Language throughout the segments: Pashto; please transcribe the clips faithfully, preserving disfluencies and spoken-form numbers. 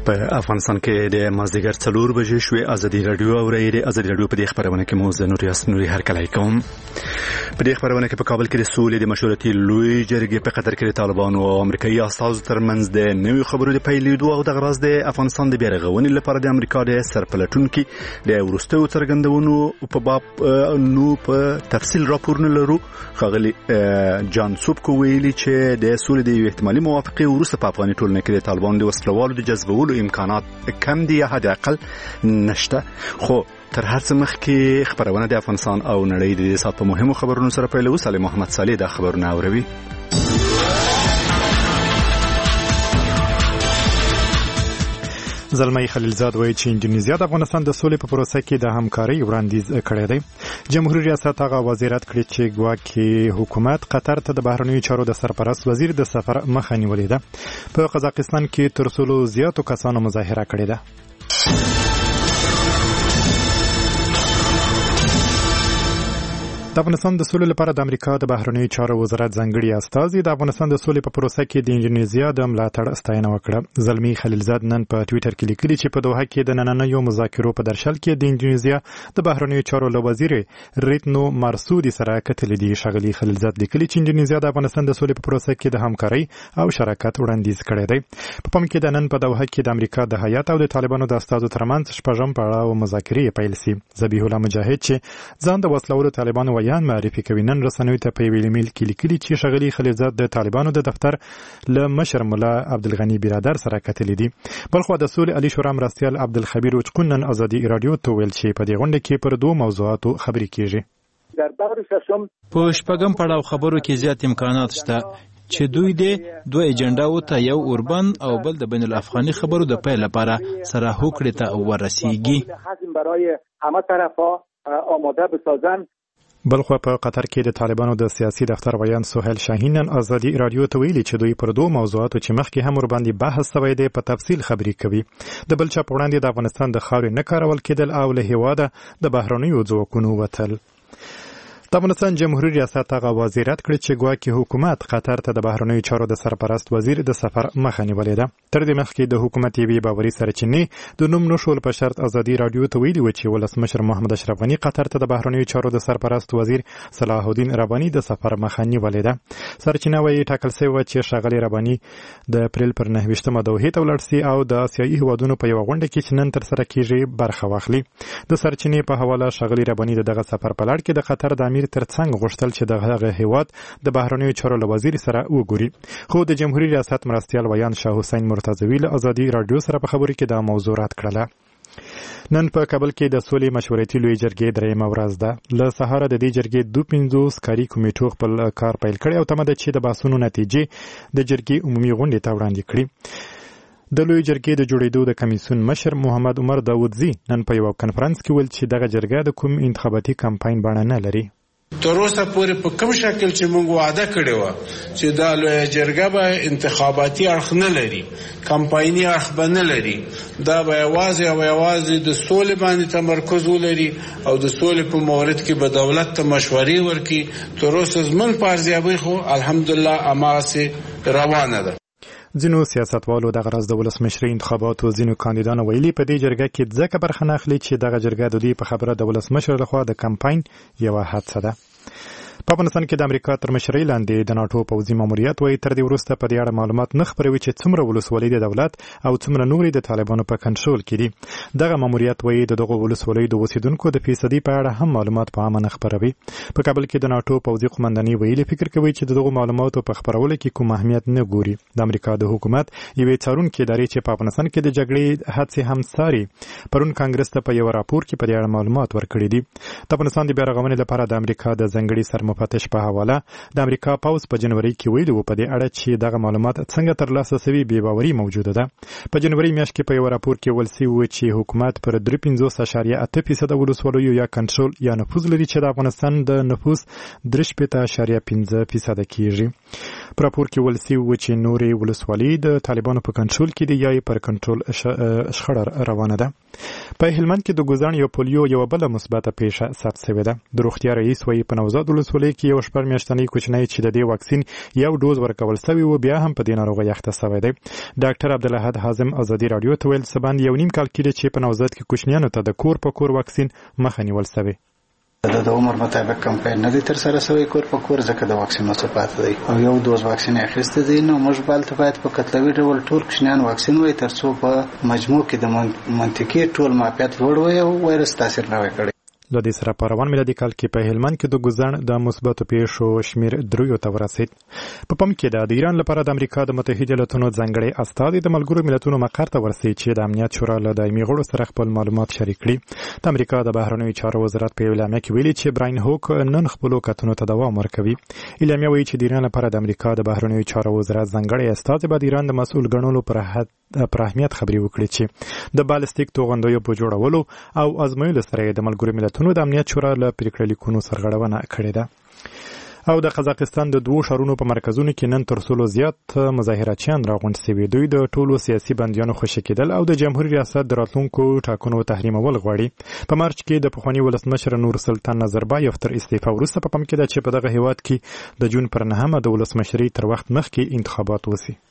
په افغانستان کې د مازدیګر څلور بجې شوې ازادي رادیو اورئ. د ازادي رادیو په دې خبرونه کې مو زه نور یاسین نوري هرکلی کوم. په دې خبرونه کې په کابل کې د سولې د مشورتي لوی جرګې په قطر کې د طالبانو او امریکایي استازو ترمنځ د نوې خبرو د پیلېدو او د غراز د افغانستان د بیارغونې لپاره د امریکا د سرپلټونکي د وروستیو څرګندونو په باب نو په تفصیل راپور نه لرو. ښاغلي جان سوبکو ویلي چې د سولې د احتمالي موافقې وروسته په افغاني ټولنه کې د طالبانو د وسلوالو د جذبولو امکانات کم دي یا حد اقل نشته. خو تر هر څه مخکې خبرونه د افغانستان او نړۍ د دې سات په مهمو خبرونو سره پیلوي. سالم محمد صالح دا خبرونه اوروي. زلمی خلیلزاد وایي چې انډونیزیا د افغانستان د سولې په پروسه کې د همکارۍ وړاندیز کړی دی. جمهوریت ریاست هغه وزارت کړی چې ګواکې حکومت قطر ته د بهرنیو چارو د سرپرست وزیر د سفر مخه نیولې ده. په قزاقستان کې تر څلورو زیاتو کسانو مظاهره کړې ده. د افغانستان د سولې لپاره د امریکا د بهرنیو چارو وزارت ځانګړي استازي د افغانستان د سولې په پروسه کې د انډونیزیا د ملاتړ ستاینه وکړه. زلمی خلیلزاد نن په ټویټر کې لیکلي چې په دوحه کې د نننیو مذاکرو په درشل کې د انډونیزیا د بهرنیو چارو له وزیر ریتنو مارسودي سره کتلې دي. ښاغلي خلیلزاد لیکلي چې انډونیزیا د افغانستان د سولې په پروسه کې د همکارۍ او شراکت وړاندیز کړی دی. په پام کې د نن په دوحه کې د امریکا د هیات او د طالبانو د استازو ترمنځ شپږم پړاو مذاکرې پیل شي. ذبیح الله مجاهد چې ځان د وسلوالو طالبانو ویان معرفي کوي نن رسنیو ته په یو ایمیل کې لیکلي چې ښاغلي خلیلزاد د طالبانو د دفتر له مشر ملا عبدالغني برادر سره کتلې دي. بلخو د سولې علي شورا مرستیال عبدالخبیر وچقون نن ازادي رادیو ته ویل چې په دې غونډه کې پر دوه موضوعاتو خبرې کیږي. په شپږم پړاو خبرو کې زیات امکانات شته چې دوی د دوه ایجنډاو ته یو اوربن او بل د بین الافغاني خبرو د پیل لپاره سره هوکړې ته ورسیږي. بلخو په قطر کې د طالبانو د سیاسي دفتر ویان سهیل شاهین نن ازادي رادیو ته ویلي چې دوی پر دوه موضوعاتو چې مخکې هم ورباندې بحث شوی دی په تفصیل خبرې کوي. د بل چا په وړاندې د افغانستان د خاورې نه کارول کېدل او له هېواده د بهرنیو ځواکونو وتل. د افغانستان جمهوریت ریاست هغه وزارت کړی چې ګواکې حکومت قطر ته د بهرنیو چارو د سرپرست وزیر د سفر مخه نیولې ده. تر دې مخکې د حکومت یوې باوري سرچینې د نوم نشول په شرط ازادي رادیو ته ویلي و چې ولسمشر محمد اشرف غني قطر ته د بهرنیو چارو د سرپرست وزیر صلاح الدین رباني د سفر مخه نیولې ده. سرچینه وايي ټاکل شوی و چې ښاغلي رباني د اپریل پر نهه ویشتمه دوحې ته ولاړ سي او د آسیایي هیوادونو په یوه غونډه کې چې نن ترسره کیږي برخه واخلي. د سرچینې په حواله ښاغلي رباني د دغه سفر په لړ کې د قطر د امیر ترڅنګ غوښتل چې د هغه هیواد د بهرنیو چارو له وزیر سره وګوري. خو د جمهوریت ریاست مرستیال ویان شاه حسین مرتضوی له ازادي رادیو سره په خبرو کې دا موضوع رد کړله. نن په کابل کې د سولې مشورتي لوی جرګې درېیمه ورځ ده. له سهاره د دې جرګې دوه پنځوس کاري کمیټو خپل کار پیل کړی او تمه ده چې د بحثونو نتیجې د جرګې عمومي غونډې ته وړاندې کړي. د لوی جرګې د جوړېدو د کمیسیون مشر محمد عمر داودزي نن په یو کنفرانس کې ویل چې دغه جرګه د کوم انتخاباتي کمپاین بڼه نه لري. تر اوسه پورې په کوم شکل چې موږ وعده کړی و چې دا لویه جرګه به انتخاباتي اړخ نه لري، کمپایني اړخ به نه لري، دا به یوازې او یوازې د سولې باندې تمرکز ولري او د سولې په مورد کې به دولت ته مشورې ورکړي. تر اوسه زموږ په ارزیابۍ خو الحمدلله هماغسې روانه ده. ځینو سیاستوالو دغه ورځ د ولسمشرۍ انتخاباتو ځینو کاندیدانو ویلي په دې جرګه کې ځکه برخه نه اخلي چې دغه جرګه د دوی په خبره د ولسمشر لخوا د کمپاین یوه حادثه ده. په افغانستان کې د امریکا تر مشرۍ لاندې د ناټو پوځي ماموریت وایي تر دې وروسته په دې اړه معلومات نه خپروي چې څومره ولسوالۍ د دولت او څومره نورې د طالبانو په کنټرول کې دي. دغه ماموریت وایي د دغو ولسوالیو د اوسیدونکو د فیصدي په اړه هم معلومات په عامه نه خپروي. په کابل کې د ناټو پوځي قومندانۍ ویلي فکر کوي چې دغو معلوماتو په خپرولو کې کوم اهمیت نه ګوري. د امریکا د حکومت یوې څارونکې ادارې چې په افغانستان کې د جګړې هڅې هم څاري پرون کانګرس ته په یو راپور کې په دې اړه معلومات ورکړي دي. د افغانستان د بیارغونې لپاره د امریکا د ځانګړي سرمفتش په حواله د امریکا پوځ په جنوري کې ویلي و په دې اړه چې دغه معلومات څنګه ترلاسه شوي بې باوري موجوده ده. په جنوري میاشت کې په یو راپور کې ویل شوي و چې حکومت پر درې پنځوس اعشاریه اته فیصده ولسوالیو یا کنټرول یا نفوذ لري چې د افغانستان د نفوذ درې شپېته اعشاریه پنځه فیصده کېږي. په راپور کې ویل شوي و چې نورې ولسوالۍ د طالبانو په کنټرول کې دي یا یې پر کنټرول شخړه روانه ده. په هلمند کې د ګوزان یو پولیو یوه بله مثبته پیښه ثبت شوې ده. د روغتیا رئیس وایي په نوزاد ولسوالۍ ټولۍ کې یو شپږ میاشتنی کوچنی چې د دې واکسین یو ډوز ورکول شوی و بیا هم په دې ناروغۍ اخته شوی دی. ډاکټر عبدالاحد حازم ازادي رادیو ته ویل سباند یو نیم کال کېږي چې په نوزاد کې کوچنیانو ته د کور په کور واکسین مخه نیول شوی. د د عمر مطابق کمپاین نه دي تر سره شوی کور په کور ځکه د واکسین مصرفات دي او یو دوز واکسین اخیسته دي. نو موږ بل ته باید په کتلوي ډول ټول کوچنیان واکسین وای تر څو په مجموع کې د منطقي ټول معافیت لوړ وي او وایرس تاثیر نه وکړي. له دې سره په روان میلادي کال کې په هلمند کې د ګزن د مثبتو پیښو شمیر دریو ته ورسید. په پم کې د ایران لپاره د امریکا د متحده ایالاتونو ځانګړي استازي د ملګرو ملتونو مقر ته ورسید چې د امنیت شورا له دایمي غړو سره خپل معلومات شریک کړي. د امریکا د بهرنیو چارو وزارت په اعلامیه کې ویلي چې براین هوک نن خپل کتنو ته دوام ورکوي. اعلامیه وایي چې د ایران لپاره د امریکا د بهرنیو چارو وزارت ځانګړي استازي به د ایران د مسؤل ګڼلو پر پر اهمیت خبري وکړي چې د بالستیک توغندیو په جوړولو او ازمویلو سره د ملګرو ملتونو د امنیت شورا له پریکړې لیکونو سرغړونه کړې ده. او د قزاقستان د دوو ښارونو په مرکزونو کې نن تر څلو زیات مظاهراتچیان راغونډ شوي. دوی د ټولو سیاسي بندیانو خوشي کېدل او د جمهوریت ریاست د راتلونکو ټاکنو تحریمول غواړي. په مارچ کې د پخواني ولسمشر نور سلطان نظربایف تر استعفا وروسته په پم کې ده چې په دغه هیواد کې د جون پر نهمه د ولسمشرۍ تر وخت مخکې انتخابات وشي.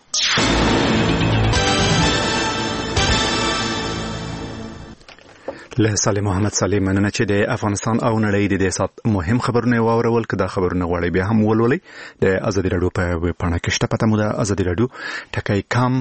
له سالم محمد سالم مننه چې د افغانستان او نړۍ د سات مهم خبرونه واورول. کدا خبرونه غواړي بیا هم ولولي د ازادي رادیو په ویب پاڼه کې شته. پته مو د ازادي رادیو ټکای کام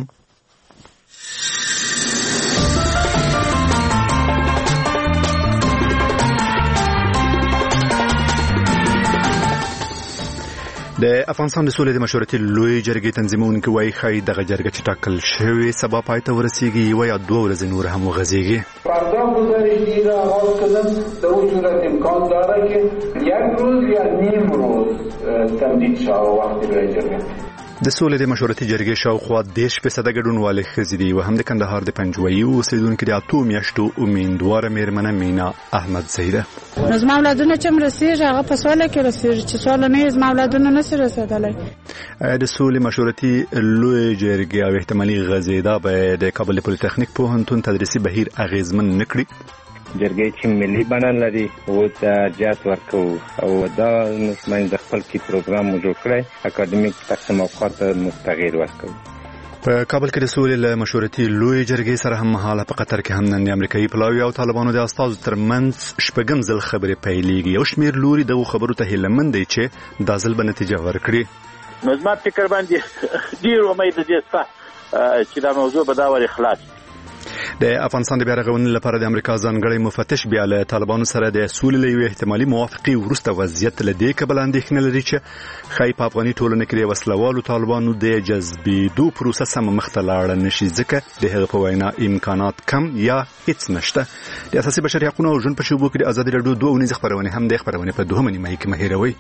د افغانستان د سولې د مشورتي لوی جرګې تنظیمونکو وايي خای دغه جرګه چې ټاکل شوی سبا پای ته ورسیږي یو یا دوه ورځې نور هم وغځيږي. فردا گزارش گیری را آغاز کردن در اون صورت امکان داره که یک روز یا نیم روز تمدید شود وقتی برای جرګه. د سولې د مشورتي جرګې شاوخوا دیش فیصده ګډونوالې ښځې دي و هم د کندهار د پنجوایي اوسیدونکو د اتو میاشتو امیندواره میرمنه مینا احمد زیده. نو زما اولادونه چې مرسیږي هغه په سوال کې رسیږي چې سوال نه زما اولادونه نه سره رسیدلای. د سولې مشورتي لوی جرګې او احتمالي غزیدا به د کابل پولی تخنیک پوهنتون تدریسي بهیر اغیزمن نکړي. جرګې چې ملي بڼه لري او د جات ورکو او دا نسمای د خپل کی پروګرام جوړ کړی اکیډمیک تقسیم اوقات مستغیر ورکو. په کابل کې د سولې له مشورتي لوی جرګې سره هم مهاله په قطر کې هم نن امریکایي پلاوی او طالبانو د استازو ترمنځ شپږم ځل خبرې پیلېږي. یو شمیر لوري دغه خبرو ته هیله مند دي چې دا ځل به نتیجه ورکړي. نو زما فکر باندې ډیر امید دي چې دا موضوع به دا ور خلاص. د افغانستان د بیا رغونې لپاره د امریکا ځانګړی مفتش بیا له طالبانو سره د سولې له یوې احتمالي موافقې وروسته وضعیت له دې کبله اندېښنه لري چې ښایي په افغاني ټولنه کې د وسلوالو طالبانو د جذبېدو پروسه سمه مخته لاړه نشي ځکه د هغه په وینا امکانات کم یا هیڅ نشته. د اساسي بشري حقوقو او ژوند په شعبو کې د ازادي راډیو دوه اونیزې خپرونې هم د خپرونې په دوهمه نیمایي کې مه هېروئ.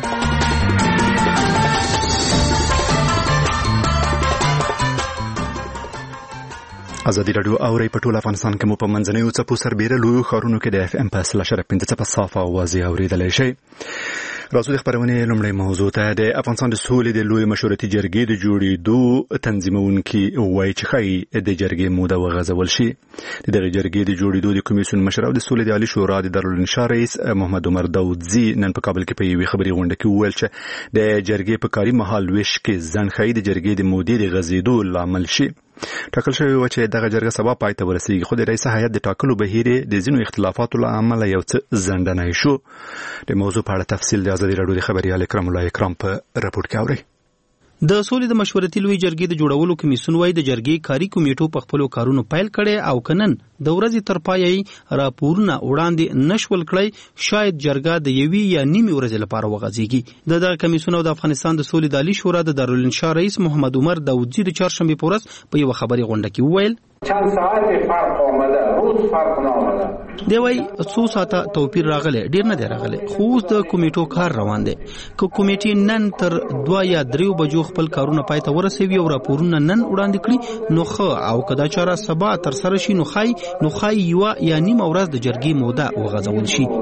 ازادي راډیو اوري په ټول افغانستان کې مو په منځنیو څپو سربېره لویو ښارونو کې د اف ام په سلاشر پنځه څپه صافه اوازې اورېدلی شئ. راځو د خبرونې لومړی موضوع ته. د افغانستان د سولې د لوی مشورتي جرګې د جوړېدو تنظیمونکي وایي چې ښایي د جرګې موده وغځول شي. د دغې جرګې د جوړېدو د کمیسیون مشر او د سولې د عالي شورا د دارالانشا رئیس محمد عمر داودزي نن په کابل کې په یوې خبري غونډه کې وویل چې د جرګې په کاري مهال ویش کې ځنډ ښایي د جرګې د مودې د غځېدو لامل شي. ټاکل شوی و چې دغه جرګه سبا پای ته ورسیږي خو د رئیس هیئت د ټاکلو بهیر د ځینو اختلافاتو له امله یو څه ځنډنی شو. د موضوع په اړه تفصیل د ازادي راډیو د خبريال اکرام الله اکرام په راپور کې اوري. د سولې د مشورتي لوی جرګې د جوړولو کمیسیون وايي د جرګې کاري کمیټو په خپل کارونو پیل کړي او کنن د ورځې تر پایې راپورونه وړاندې نشول کړي شاید جرګه د یوې یا نیمې ورځې لپاره وغځيږي. د دغه کمیسیون او د افغانستان د سولې د عالي شورا د دارالانشا رئیس محمد عمر داودزي د چهارشنبه په ورځ په یو خبري غونډه کې وویل چند ساعت فرق آمده روز فرق نامده دی وای څو ساعته توپیر راغله ډیر نه دی راغله خو د کمیټو کار روان دی که کمیټې نن تر دوه یا دریو بجو خپل کارونه پای ته ورسوي او راپورونه نن وړاندې کړي نو خو او کدا چاره سبا تر سره شي نو خای نو خای یو یا نیم ورځ د جرګې موده وغځول شي.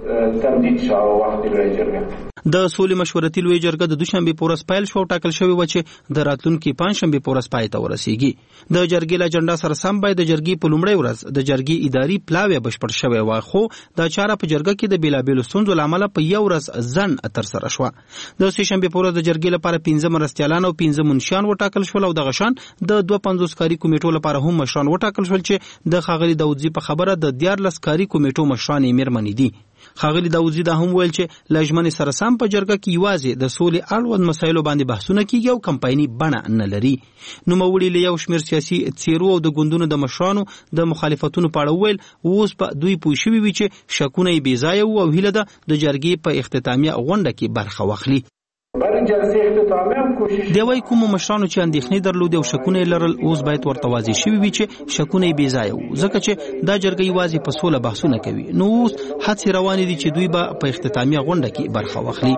تمدید شو وخت لوی جرګه. د سولې مشورتي لوی جرګه د دوشنبه په ورځ پیل شو ټاکل شوی و چې د راتلونکي پنځشنبه په ورځ پای ته ورسیږي. د جرګې له اجنډا سره سم باید د جرګې په لومړۍ ورځ د جرګې اداري پلاوی بشپړ شوی و، خو دا چاره په جرګه کې د بیلابېلو ستونزو له امله په یو ورځ ځن تر سره شو. د سه شنبه په ورځ د جرګې لپاره پنځه مرستیالان او پنځه منشیان وټاکل شول او د غشان د دوه پنځوس کاري کمیټو لپاره هم مشران وټاکل شول چې د خاغلی داودزی په خبره د دیارلس کاري کمیټو مشران یې میرمنې دي. خاغلی داودزی دا هم ویل چې لجمن سره سم په جرګه کې یوازې د سولې اړوند مسایلو باندې بحثونه کیږي او کمپایني بڼه نه لري. نو موړي له یو شمېر سیاسي څیرو او د ګوندونو د مشرانو د مخالفتونو په اړه ویل اوس په دوی پوه شوي وي چې شکونه یې بې ځایه وو او هیله ده د جرګې په اختتامیه غونډه کې برخه واخلي. دی وايي کوم مشرانو چې اندېښنې درلودې او شکونه لرل اوس باید ورته واضح شوي وي چې شکونه یې بې ځایه وو، ځکه چې دا جرګه یوازې په سوله بحثونه کوي. نو اوس هڅې روانې دي چې دوی به په اختتامیه غونډه کې برخه واخلي.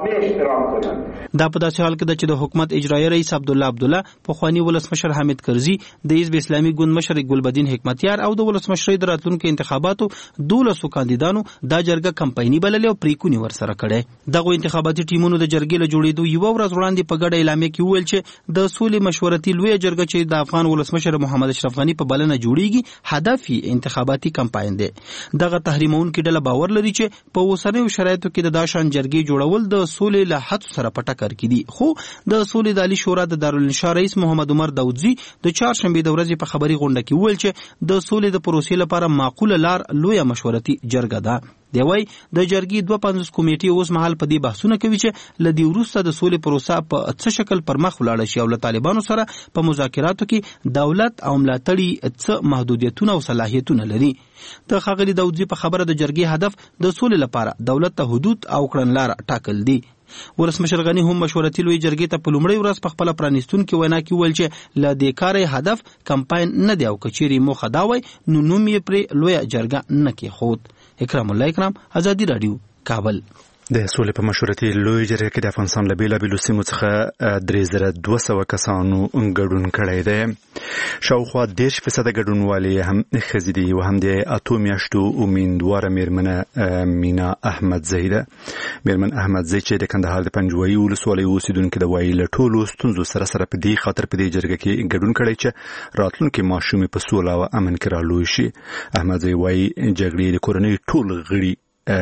دا په داسې حال کې ده چې د حکومت اجرایي رئیس عبدالله عبدالله، پخواني ولسمشر حامد کرزي، د حزب اسلامي ګوند مشر ګلبدین حکمتیار او د ولسمشرۍ د راتلونکو انتخاباتو دولسو کاندیدانو دا جرګه کمپایني بللې او پریکونې ورسره کړې. دغه انتخاباتي ټیمونو د جرګې له جوړېدو یو ورځ وړاندې په ګډه اعلامیه کې وویل چې د سولې مشورتي لوی جرګه چې د افغان ولسمشر محمد اشرف غنی په بلنه جوړیږي هدف یې انتخاباتي کمپاین دی. دغه تحریمونکو ډله باور لري چې په اوسنیو شرایطو کې د داشان جرګې جوړول د سولې له حد سره په ټکر کې دي. خو د سولې د عالی شورا د دارالانشا رئیس محمد عمر داودزی د چهارشنبه د ورځې په خبري غونډه کې وویل چې د سولې د پروسې لپاره معقوله لار لوی مشورتي جرګه ده. دی وايي د جرګې دوه پنځوس کمیټې اوس مهال په دې بحثونه کوي چې له دې وروسته د سولې پروسه په څه شکل پر مخ ولاړ شي او له طالبانو سره په مذاکراتو کې دولت او ملاتړي څه محدودیتونه او صلاحیتونه لري. د خاغلی داودزی په خبره د جرګې هدف د سولې لپاره دولت ته حدود او کړنلار ټاکل دي. ولسمشر غنی هم مشورتي لوی جرګې ته په لومړۍ ورځ په خپل پرانیستونکو وینا کې ویل چې له دې کار هدف کمپاین نه دی او کچيري موخه دا وای نو نوم یې پر لوی جرګه نه کې خود. اکرام الله اکرام، آزادی رادیو، کابل. د سولې په مشورتي لوی جرګه کې د افغانستان له بیلابېلو سیمو څخه درې زره دوه سوه کسانو ګډون کړی دی. شاوخوا دېرش فیصده ګډونوالي هم ښځې دي او هم د اتو میاشتو امیندواره میرمنه مینا احمدزۍ ده. میرمن احمدزۍ چې د کندهار د پنجوایي ولسوالۍ اوسېدونکې ده، وایي له ټولو ستونزو سره سره په دې خاطر په دې جرګه کې ګډون کړی چې راتلونکي ماشومې په سوله او امن کې رالوی شي. احمدزۍ وایي جګړې د کورنۍ ټول غړي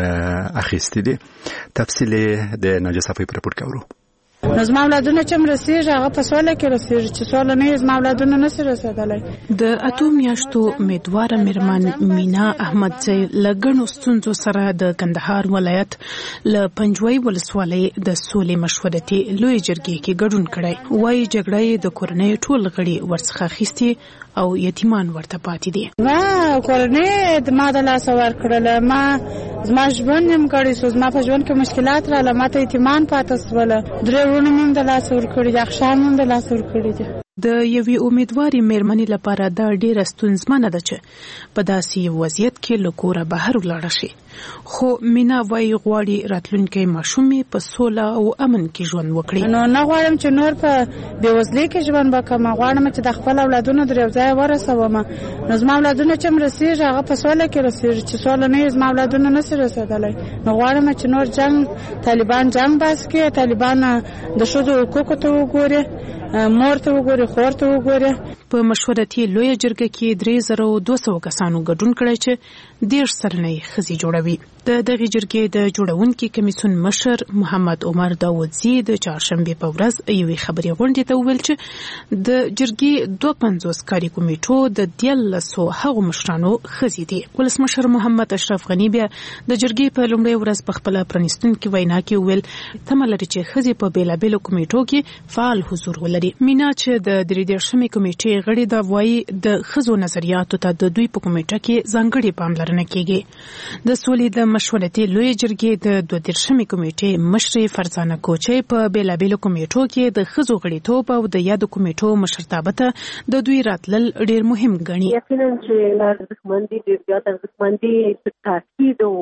اخیستی دي. تفصیل د ناجیه صفوي پر راپور کاورو. نو زما اولادونه چې مرسیږي هغه په سوله کې رسیږي، چې سوله نه زما اولادونه نشي رسیدلی. د اتو میاشتو امیدواره میرمن مینا احمدزۍ له ګڼو ستونزو سره د کندهار ولایت له پنجوایي ولسوالۍ د سولې مشورتي لوی جرګې کې ګډون کړی. وایي جګړه د کورنۍ ټول غړي ورڅخه اخیستي او یتیمان ورته پاتې دي. ما کورنۍ د ما د لاسه ورکړله، ما زما ژوند هم کړی سو، زما په ژوند کې مشکلات راغله، ما ته یتیمان پاته سوله، درې ورونه مې هم د لاسه ورکړي دي، اخشان مې هم د لاسه ورکړي دي. د یوې امیدوارې میرمنې لپاره دا ډیره ستونزمنه ده چې په داسې یو وضعیت کې له کوره بهر ولاړه شي. خو مینا وایي غواړي راتلونکی ماشوم په سوله او امن کې ژوند وکړي. نو نه غواړم چې نور په بېوزلۍ کې ژوند وکړم، غواړم چې د خپل اولادونو در یو ځای ورسوم. نو زما اولادونه چې مرسیږي هغه په سوله کې رسیږي، چې سوله نه زما اولادونه نشي رسېدلی. نو غواړم چې نور جنگ طالبان جنگ بس کړي، طالبان د ښځو حقوقو ته وګوري، مور ته وګوري، خور ته وګوري. په مشورتي لوی جرګه کې درې زره دوه سوه کسانو ګډون کړی چې دېرش سلنه یې ښځې جوړوي. د دغې جرګې د جوړونکي کمیسیون مشر محمد عمر داودزي د چهارشنبې په ورځ یوې خبري غونډې ته وویل چې د جرګې دوه پنځوس کاري کمیټو د دیارلسو هغو مشرانو ښځې دي. ولسمشر محمد اشرف غني بیا د جرګې په لومړۍ ورځ په خپله پرانیستونکې وینا کې وویل تمه لري چې ښځې په بېلابېلو کمیټو کې فعال حضور ولري. مینا چې د درې دېرشمې کمیټې غړي ده، وایي د ښځو نظریاتو ته د دوی په کمیټه کې ځانګړې پاملرنه کیږي. د سولې د مشورتي لوی جرګې د دوه دېرشمې کمیټې مشرې فرزانه کوچۍ په بېلابېلو کمیټو کې د ښځو غړیتوب او د یادو کمیټو مشرتابه ته د دوی راتلل ډېر مهم ګڼي. یقینا چې ارزښتمندي ډېر زیات ارزښتمندي تاکید او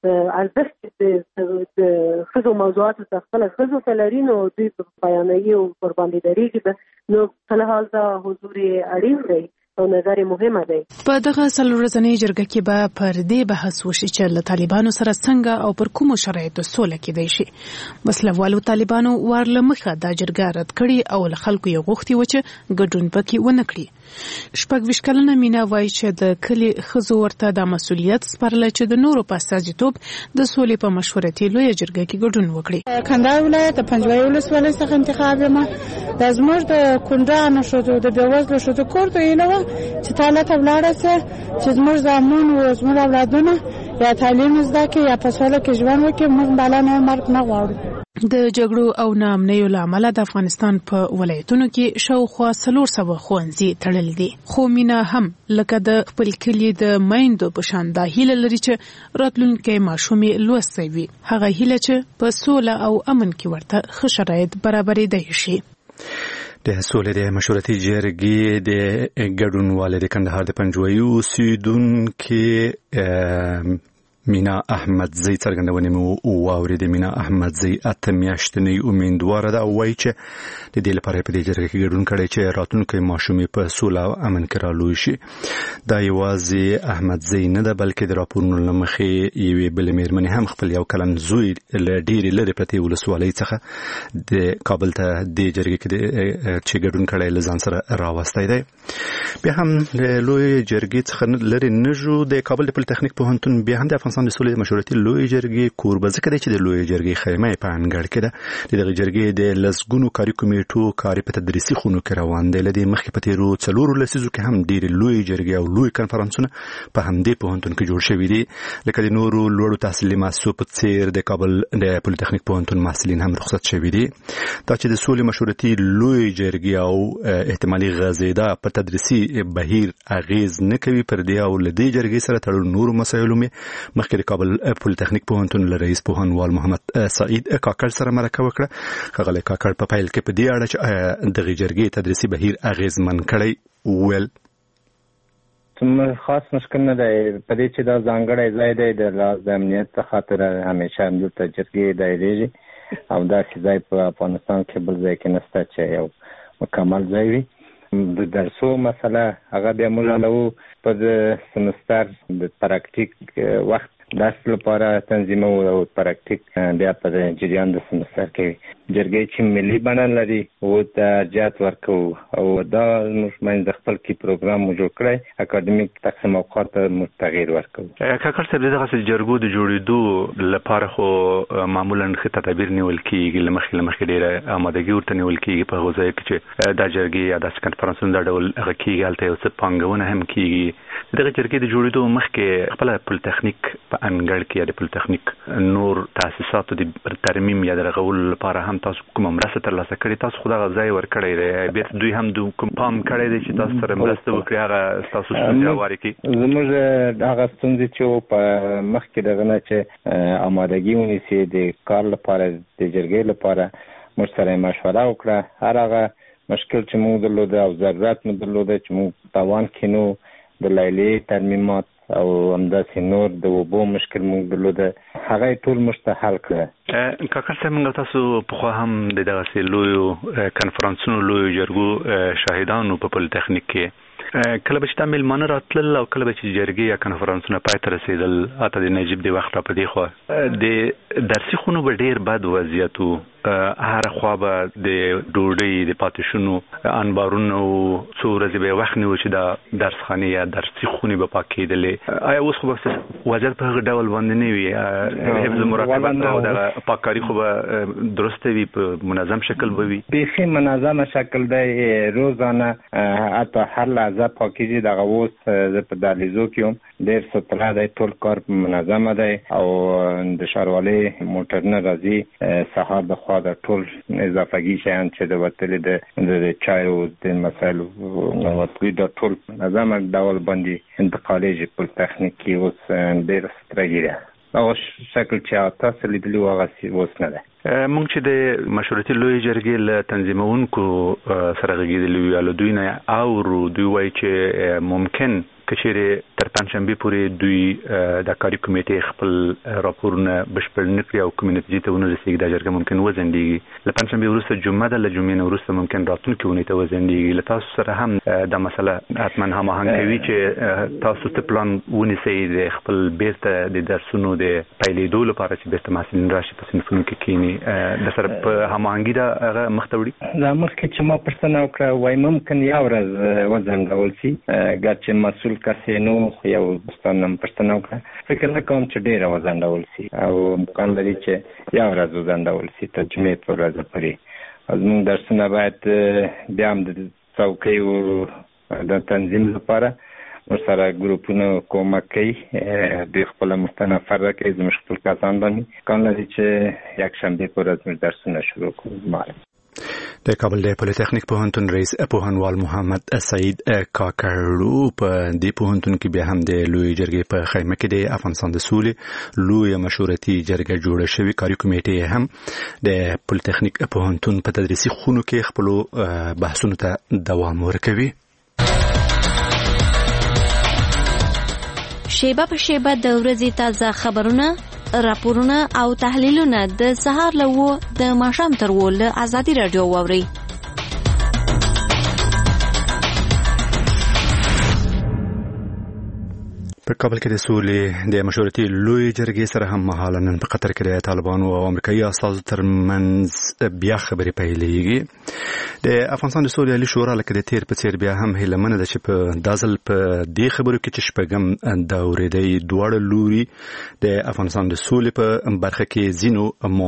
ارزښت د ښځو موضوعاتو ته خپله ښځو ته لري، نو دوی په بیانوي او ورباندې درېږي. نو په هر حال دا حضور یې اړین دی او نظر مهمه دی. په دغه څلور ورځنۍ جرګه کې به پر دې بحث وشي چې له طالبانو سره څنګه او پر کومو شرایطو سوله کېدای شي. وسلوالو طالبانو ورله مخه دا جرګه رد کړي او له خلکو یې غوښتي و چې ګډون پکې ونه کړي. شپږ ویشت کلنه مینا وایي چې د کلي ښځو ورته دا مسؤلیت سپارلی چې د نورو په استازیتوب د سولې په مشورتي لویه جرګه کې ګډون وکړي. کندهار ولایت د پنجوایي ولسوالۍ څخه انتخاب یم. دا زموږ د کونډانو ښځو د بېوزلو ښځو کور ته هیله وه چې تا هلته ولاړه سه چې زموږ زامن و زموږ اولادونه یا تعلیم زده کړي یا په سوله کې ژوند وکړي. موږ بالا نه مرګ نه غواړو. د جګړو او ناامنیو له امله د افغانستان په ولایتونو کې شاوخوا څلور سوه ښوونځي تړلي دي. خو مینا هم لکه د خپل کلي د میندو په شان دا هیله لري چې راتلونکی ماشوم یې لوستی وي. هغه هیله چې په سوله او امن کې ورته ښه شرایط برابرېدی شي. د سولې د مشورتي جرګې د ګډونوالې د کندهار د پنجوایي اوسیدونکي مینا احمدزی څرګندونې مو واورېدې. مینا احمدزی اته میاشتنۍ امیندواره ده او وایي چې د دې لپاره په دې جرګه کې ګډون کړی چې راتلونکی ماشوم په سوله او امن کې رالوی شي. دا یوازې احمدزی نه ده بلکې د راپورونو له مخې یوې بلې مېرمنې هم خپل یو کلن زوی له ډېرې لرې پرتې ولسوالۍ څخه د کابل ته دې جرګې کې چې ګډون کړی له ځان سره راوستی دی. بیا هم له لویې جرګې څخه لرې نه ژو. د کابل د پولیتخنیک پوهنتون بیا هم د افغانستان د سولې مشورتي لویې جرګې کوربه ځکه دی چې د لویې جرګې خیمه په انګړ کې ده. د دغې جرګې د لسګونو کاري کمیټو کاري په تدریسي خونو کې روان دی. له دې مخکې په تېرو څلورو لسیزو کې هم ډېرې لویې جرګې او لوی کنفرانسونه په همدې پوهنتون کې جوړ شوي دي. لکه د نورو لوړو تحصیلي مؤسسو په څېر د کابل د پولیتخنیک پوهنتون محصلین هم رخصت شوي دي. دا چې د سولې مشورتي لویې جرګې او احتمالي غځېدا په تدریسي بهیر اغېز نه کوي، پر دې او له دې جرګې سره تړلو نورو مسایلو مې مخکې د کابل پولیتخنیک پوهنتون له رئیس پوهنوال محمد سعید کاکړ سره مرکه وکړه. ښاغلی کاکړ په پیل کې په دې اړه چې دغې جرګې تدریسي بهیر اغېزمن کړی وویل خاص مشکل نه دی په دې چې دا ځانګړی ځای دی د راز د امنیت څخه خاطر همیشه همدلته جرګې دایریږي او داسې ځای په افغانستان کې بل ځای کې نشته چې یو مکمل ځای وي. د درسو مسله هغه بیا موږ لرو په سمستر د پراکتیک وخت درس لپاره تنظیمو او پراکتیک بیا په جریان د سمستر کې جرګې چې ملي بڼه لري او ترجیحات ورکو او دا موږ باندې د خپل کې پروګرام جوړ کړی اکاډمیک تقسیم اوقات تغییر ورکو. کاکړ صاحب دغه جرګو د جوړېدو لپاره خو معمولا ښه تدابیر نیول کېږي، له مخکې له مخکې ډېره آمادګي ورته نیول کېږي په هغو ځایو کې چې دا جرګې یا داسې کنفرانسونه دا ډول هغه کېږي. هلته یو څه پانګونه هم کېږي. دغه جرګې د جوړېدو مخکې خپله پولیتخنیک په انګړ کې یا د پولیتخنیک نور تاسیساتو د ترمیم یا د رغولو لپاره هم تاسو کومه مرسته ترلاسه کړې؟ تاسو خو دغه ځای ورکړی دی، بیا دوی هم کوم پام کړی دی چې تاسو سره مرسته وکړي هغه ستاسو ستونزې هوارې کړي؟ زموږ هغه ستونزې چې په مخکې دغه نه چې آمادګي ونیسي د کار لپاره د جرګې لپاره موږ سره مشوره وکړه. هر هغه مشکل چې موږ درلوده او ضرورت مو درلوده چې موږ توان کې نو د لیلیې ترمیمات او همداسې نور د اوبو مشکل موږ درلوده هغه ټول موږ ته حل کړه. کاکړ صاحب موږ تاسو پخوا هم د دغسې لویو کنفرانسونو لویو جرګو شاهدانو په پولیتخنیک کې کله به چې دا میلمانه راتلل او کله به چې جرګې یا کنفرانسونه پای ته رسېدل اته د نجیب د وخت را په دې خوا د درسي خونو به ډېر بد وضعیت و. هر خوا به د ډوډۍ د پاتې شونو انبارونه و، څو ورځې به یې وخت نیو چې دا درسخانې یا درسي خونې به پاکېدلې. آیا اوس خو به وضعیت په هغه ډول باندې نه وي؟ حفظ مراقبت او دغه پاککاري خو به درسته وي، په منظم شکل به وي؟ بیخي منظمه شکل دی. روزانه حتی هر لحظه پاکیږي. دغه اوس زه په دهلیزو کې یم، ډېر ستره دی، ټول کار منظمه دی او د ښاروالۍ موټرونه راځي سهار د خوا د ټول اضافهګي شیان چې د وتلې د چایو د مسایلو وتلي د ټول منظمه ډول باندې انتقالیږي. پولیتخنیک کې اوس ډېره سترګي ده. هغه شکل چې تاسو لیدلي و هغسې اوس نه ده. مونږ چې د مشورتي لوی جرګې له تنظیمونکو سره غږیدلي یو له دوی نه او دوی وایي چې ممکن کچېره تر پنځشنبه پورې دوی د کاري کمیټې خپل راپورونه بشپړ نکړي او کومې نتیجې ته ونه رسیږي دا جرګه ممکن وزندېږي له پنځشنبه وروسته جمعه ده له جمعې نه وروسته ممکن راتلونکې اونۍ ته وزندېږي له تاسو سره هم دا مسله حتما هماهنګ کوي چې تاسو ته پلان ونیسئ د خپل بیرته د درسونو د پیلېدو لپاره چې بیرته محصلین راشي په صنفونو کې کینی د سره په هماهنګي دا هغه مخته وړي دا مخکې چې ما پرسنه وکړه وای ممکن یو ورځ وزنګول شي ګرچې مسؤل کسینو یو ستانم پښتنو وکړه فکر نه کوم چې ډیر وزندول شي او امکان لري چې یو ورځ وزندول شي تر جمعې په ورځ پورې زموږ درسونه باید بیا هم د څوکۍ او د تنظیم لپاره ورسره ګروپونه کومک کوي د خپل مستنفر راکوي زموږ خپل کسان باندې امکان لري چې یک شنبه په ورځ موږ درسونه شروع کړو. د کابل د پولیټیکنیک پوهنتون رئیس پوهنوال محمد سعید کاکړو په دې پوهنتون کې بیا هم د لوی جرګې په خیمه کې د افغانستان د سولې لوی مشورتي جرګه جوړه شوې کاري کمیټې هم د پولیټیکنیک پوهنتون په تدریسي خونو کې خپل بحثونو ته دوام ورکوي. شیبه په شیبه د ورځې تازه خبرونه راپورونه او تحلیلونه د سهار له و د ماښام تر و له ازادي راډیو واورئ. په کابل کې د سولې د مشورتي لوی جرګې سره هم مهاله نن په قطر کې د طالبانو او امریکایي استازو ترمنځ بیا خبرې پیلېږي. د افغانستان د سولې عالي شورا لکه د تیر په څیر بیا هم هیله منه ده چې په دازل په دې خبرو کې چې شپږم دورې دی دواړه لوري د افغانستان د سولې په برخه کې ځینو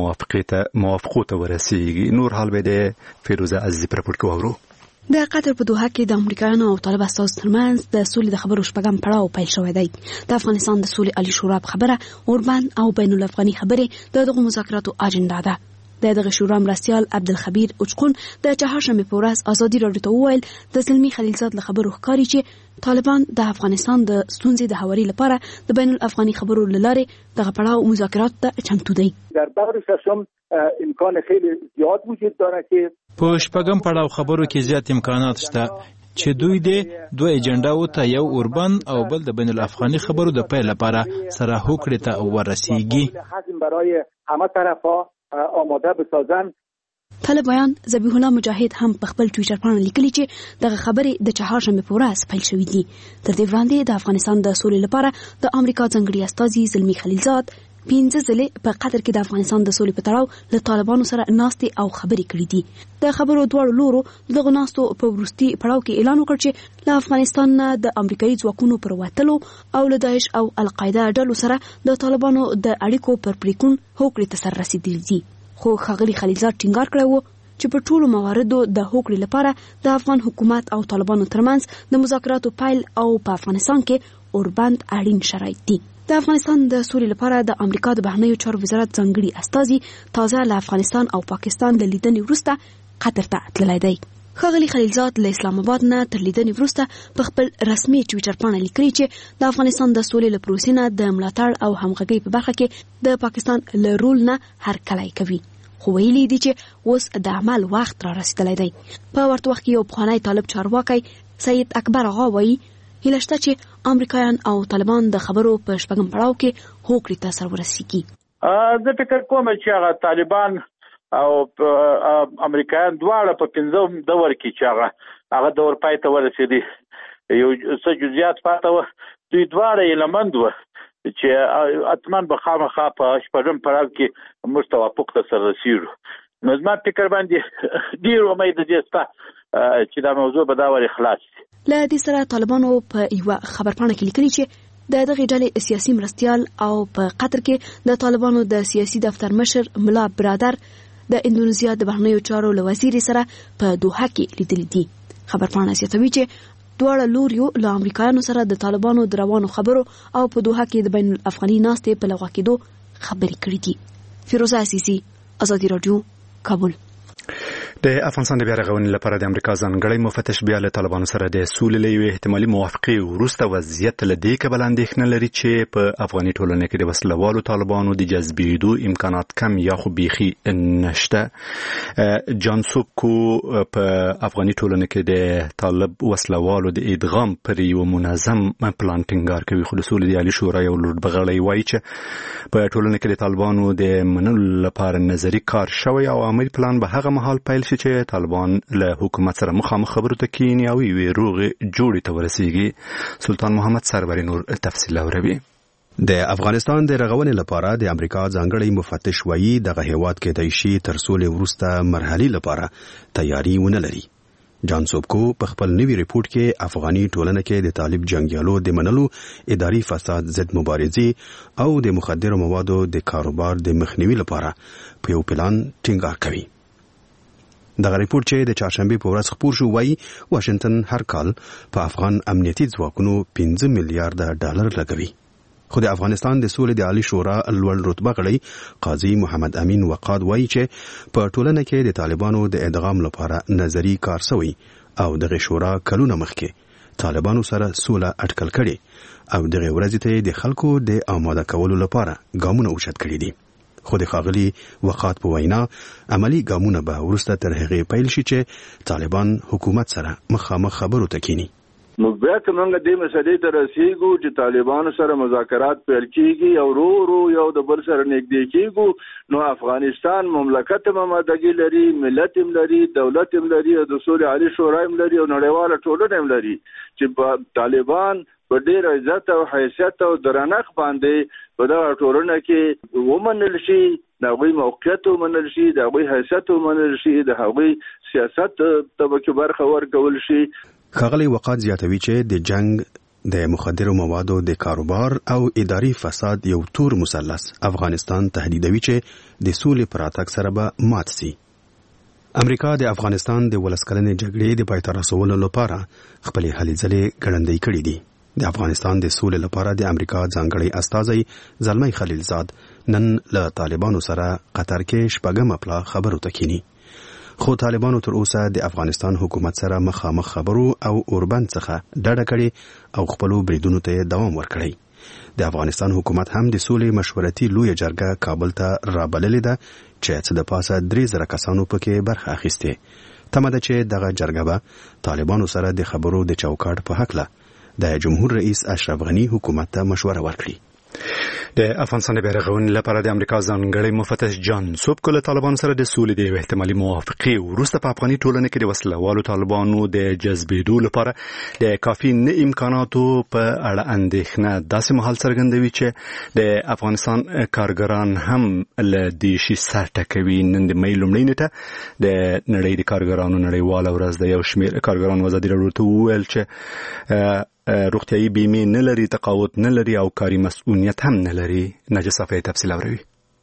موافقو ته ورسیږي. نور حال به د فیروزه عزیزي پر راپور کې واورو. د قطر په دوحه کې د امریکایانو او طالب استازو ترمنځ د سولې د خبرو شپږم پړاو پیل شوی دی. د افغانستان د سولې عالي شورا په خبره اوربند او بین الافغاني خبرې د دغه مذاکراتو اجنډا ده. د دغه شورا مرستیال عبدالخبیر اوچقون د چهارشنبه په ورځ ازادي راډیو ته وویل د زلمی خلیلزاد له خبرو ښکاري چې طالبان د افغانستان د ستونزې د هواري لپاره د بین الافغاني خبرو له لارې دغه پړاو مذاکرات ته چمتو دی. در دور ششم امکان خیلی زیاد وجود داره که په شپږم پړاو خبرو کې زیات امکانات شته چې دوی د دوه ایجنډاو ته یو اوربن او بل د بین الافغاني خبرو د پیل لپاره سره هوکړې ته ورسیږي. حزم برای همه طرفا آماده بسازن. طالبان ذبیح الله مجاهد هم په خپل ټویټر باندې لیکلي چې دغه خبرې د چهارشنبه په ورځ پیل شوې دي. تر دې وړاندې د افغانستان د سولې لپاره د امریکا ځانګړي استازي زلمی خلیلزاد پنځه ځلې په قطر کې د افغانستان د سولې په تړاو له طالبانو سره ناستې او خبرې کړې دي. د خبرو دواړو لورو دغه ناستو په وروستي پړاو کې اعلان وکړ چې له افغانستان نه د امریکایي ځواکونو پر وتلو او له داعش او القاعده ډلو سره د طالبانو د اړیکو پر پریکون هوکړې ته سر رسیدلي دي. خو ښاغلي خلیلزاد ټینګار کړی و چې په ټولو مواردو د هوکړې لپاره د افغان حکومت او طالبانو ترمنځ د مذاکراتو پیل او په افغانستان کې اوربند اړین شرایط دي. د افغانستان د سولې لپاره د امریکا د بهرنیو چارو وزارت ځانګړي استازي تازه له افغانستان او پاکستان له لیدنې وروسته قطر ته تللی دی. ښاغلي خلیلزاد له اسلام آباد نه تر لیدنې وروسته په خپل رسمي ټویټر باندې لیکلي چې د افغانستان د سولې له پروسې نه د ملاتړ او همغږۍ په برخه کې د پاکستان له رول نه هرکلی کوي. خو ویلي دي چې اوس د عمل وخت را رسیدلی دی. په ورته وخت کې یو پخوانی طالب چارواکی سید اکبر آغا وایي هیله شته چې امریکایان او طالبان د خبرو په شپږم پړاو کې هوکړې ته سر ورسیږي. زه فکر کوم چې هغه طالبان او امریکایان دواړه په پنځم دور کې چې هغه هغه دور پای ته ورسېدي یو څه جزئیات پاته وه دوی دواړه یې له منځ وه چې حتما به خامخا په شپږم پړاو کې موږ توافق ته سر رسېږو. نو زما فکر باندې ډېر امید دی چې دا موضوع به دا ورې خلاص شي. له دې سره طالبانو په یوه خبرپاڼه کې لیکلي چې د دغې ډلې سیاسي مرستیال او په قطر کې د طالبانو د سیاسي دفتر مشر ملا برادر د اندونیزیا د بهرنیو چارو له وزیر سره په دوحه کې لیدلي دي. خبرپاڼه زیاتوي چې دواړه لوریو له امریکایانو سره د طالبانو د روانو خبرو او په دوحه کې د بین الافغاني ناستې په لغوه کېدو خبرې کړې دي. فیروزه عزیزي، ازادي راډیو، کابل. د افغانستان د بیا رغونې لپاره د امریکا ځانګړی مفتش بیا له طالبانو سره د سولې له یوې احتمالي موافقې وروسته وضعیت له دې کبله اندېښنه لري چې په افغاني ټولنه کې د وسلوالو طالبانو د جذبېدو امکانات کم یا خو بیخي نشته. جان سوبکو په افغاني ټولنه کې د طالب وسلوالو د ادغام پر یو منظم پلان ټینګار کوي، خو د سولې د عالي شورا یو لوړبغړی وایي چې په ټولنه کې د طالبانو د منلو لپاره نظري کار شوی او عملي پلان به هغه مهال پیل چې طالبان له حکومت سره مخامخ خبرو ته کینی او یوې روغې جوړې ته ورسیږي. سلطان محمد سربری نور تفصیل لري. د افغانستان د رغونې لپاره د امریکا ځانګړی مفتش وایي دغه هیواد کې د شي تر سولې وروسته مرحلي لپاره تیاری ونه لري. جان سوبکو په خپل نوي ریپورت کې افغاني ټولنه کې د طالب جنگیالو د منلو، اداري فساد ضد مبارزې او د مخدرو موادو د کاروبار د مخنیوي لپاره په یو پلان ټینګار کوي. دغه ریپورت چې د چهارشنبه په ورځ خپور شو وایي واشنگټن هر کال په افغان امنیتي ځواکونو پنځه میلیارډ ډالر لګوي. خو د افغانستان د سولې د عالی شورا لوړ رتبه غړی قاضي محمد امین وقاد وایي چې په ټولنه کې د طالبانو د ادغام لپاره نظری کار شوی او دغه شورا کلونه مخکې طالبانو سره سوله اټکل کړي او دغه ورځ ته د خلکو د آماده کولو لپاره ګامونه اوچت کړي دي. خو د ښاغلي وقاد په وینا عملی ګامونه به وروسته تر هغې پیل شي چې طالبان حکومت سره مخامخ خبرو ته کینی. نو بیا که موږ دې مسلې ته رسیږو چې طالبانو سره مذاکرات پیل کیږي او رو رو یو د بل سره نږدې کیږو، نو افغانستان مملکت هم آمادګي لري، ملت هم لري، دولت هم لري، د سولې عالي شورا هم لري او نړیواله ټولنه هم لري چې طالبان په ډېر عزت او حیثیت او درنښت باندې په دغه ټولنه کې ومنل شي، د هغوی موقعیت ومنل شي، د هغوی حیثیت ومنل شي، د هغوی سیاست ته پکې برخه ورکول شي. ښاغلی وقاد زیاتوي چې د جنگ، د مخدرو موادو د کاروبار او اداري فساد یو تور مثلث افغانستان تهدیدوي چې د سولې پر راتګ سره به مات سي. امریکا د افغانستان د ولس کلنې جګړې د پای ته رسولو لپاره خپلې هلې ځلې ګړندۍ کړې دي. د افغانستان د سولې لپاره د امریکا ځانګړی استازی زلمی خلیلزاد نن له طالبانو سره قطر کې شپږمه پلا خبرو ته کینی. خو طالبانو تر اوسه د افغانستان حکومت سره مخامخ خبرو او اوربند څخه ډډه کړې او خپلو بریدونو ته دوام ورکړی. د افغانستان حکومت هم د سولې مشورتي لویه جرګه کابل ته رابللې ده چې څه د پاسه درې زره کسانو پکې برخه اخیستې. تمه ده چې دغه جرګه به طالبانو سره د خبرو د چوکاټ په هکله د جمهور رئیس اشرف غنی حکومت ته مشوره ورکړي. د افغانستان د بیا رغونې لپاره د امریکا ځانګړی مفتش جان سوبکو له طالبانو سره د سولې د احتمالي موافقې وروسته په افغاني ټولنه کې د وسلوالو طالبانو د جذبېدو لپاره د کافي نه امکاناتو په اړه اندېښنه داسې مهال څرګندوي چې د افغانستان کارګران هم له دې شي سر ټکوي. نن د مې لومړۍ نیټه د نړۍ د کارګرانو نړیواله ورځ د یو شمېر کارګرانو ازادي راډیو ته وویل چې روغتیايي بیمې نه لري، تقاعد نه لري او کاري مسؤلیت هم نه لري. نجس صفحه تفصیل اوري.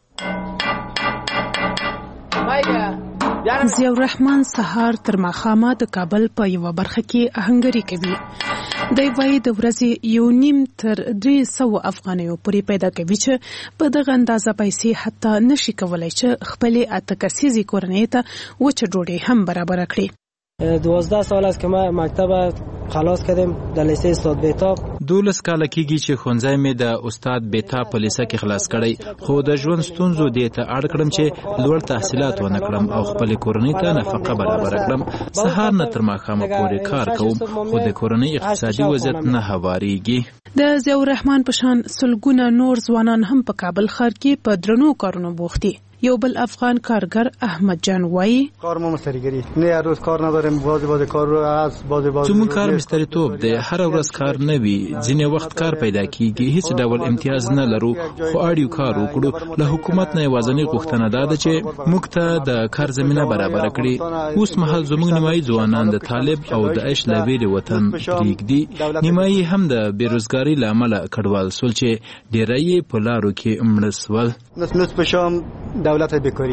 ضیاء الرحمن سهار تر ماښامه د کابل په یوه برخه کې آهنګري کوي. دی وايي د ورځې یو نیم تر درې سوه افغانیو پورې پیدا کوي چې په دغه اندازه پیسې حتی نشي کولی چې خپلې اته کسیزې کورنۍ ته وچه ډوډۍ هم برابره کړي. دوازده سال است که ما مکتب خلاص کردیم در لیسه استاد بیتاب. دولس کاله کېږي چې ښوونځی مې د استاد بیتاب په لیسه کې خلاص کړی، خو د ژوند ستونزو دې ته اړ کړم چې لوړ تحصیلات ونه کړم او خپلې کورنۍ ته نفقه برابره کړم. سهار نه تر ماښامه پورې کار کوم خو د کورنۍ اقتصادي وضعیت نه هوارېږي. د ضیاء الرحمن په شان سلګونه نور ځوانان هم په کابل ښار کې په درنو کارونو بوخت دي. یو بل افغان کارگر احمد جان وایي کار ما مستریگری نه هر روز کار نداریم، بعضی بعضی کار رو از بعضی بعضی زموږ کار مستریتوب دی، هر ورځ کار نه وي، ځینې وخت کار پیدا کیږي، هیڅ ډول امتیاز نه لرو خو اړیو کار وکړو. له حکومت نه یوازینۍ غوښتنه دا ده چې موږ ته د کار زمینه برابر کړي. اوس مهال زموږ نیمایي ځوانان د طالب او د عیش له ویرې وطن پرېږدي، نیمایي هم د بیروزګارۍ له امله کډوال سول چې ډېری یې په لارو کې مړه سول. نس نس په شام دولت بیکاری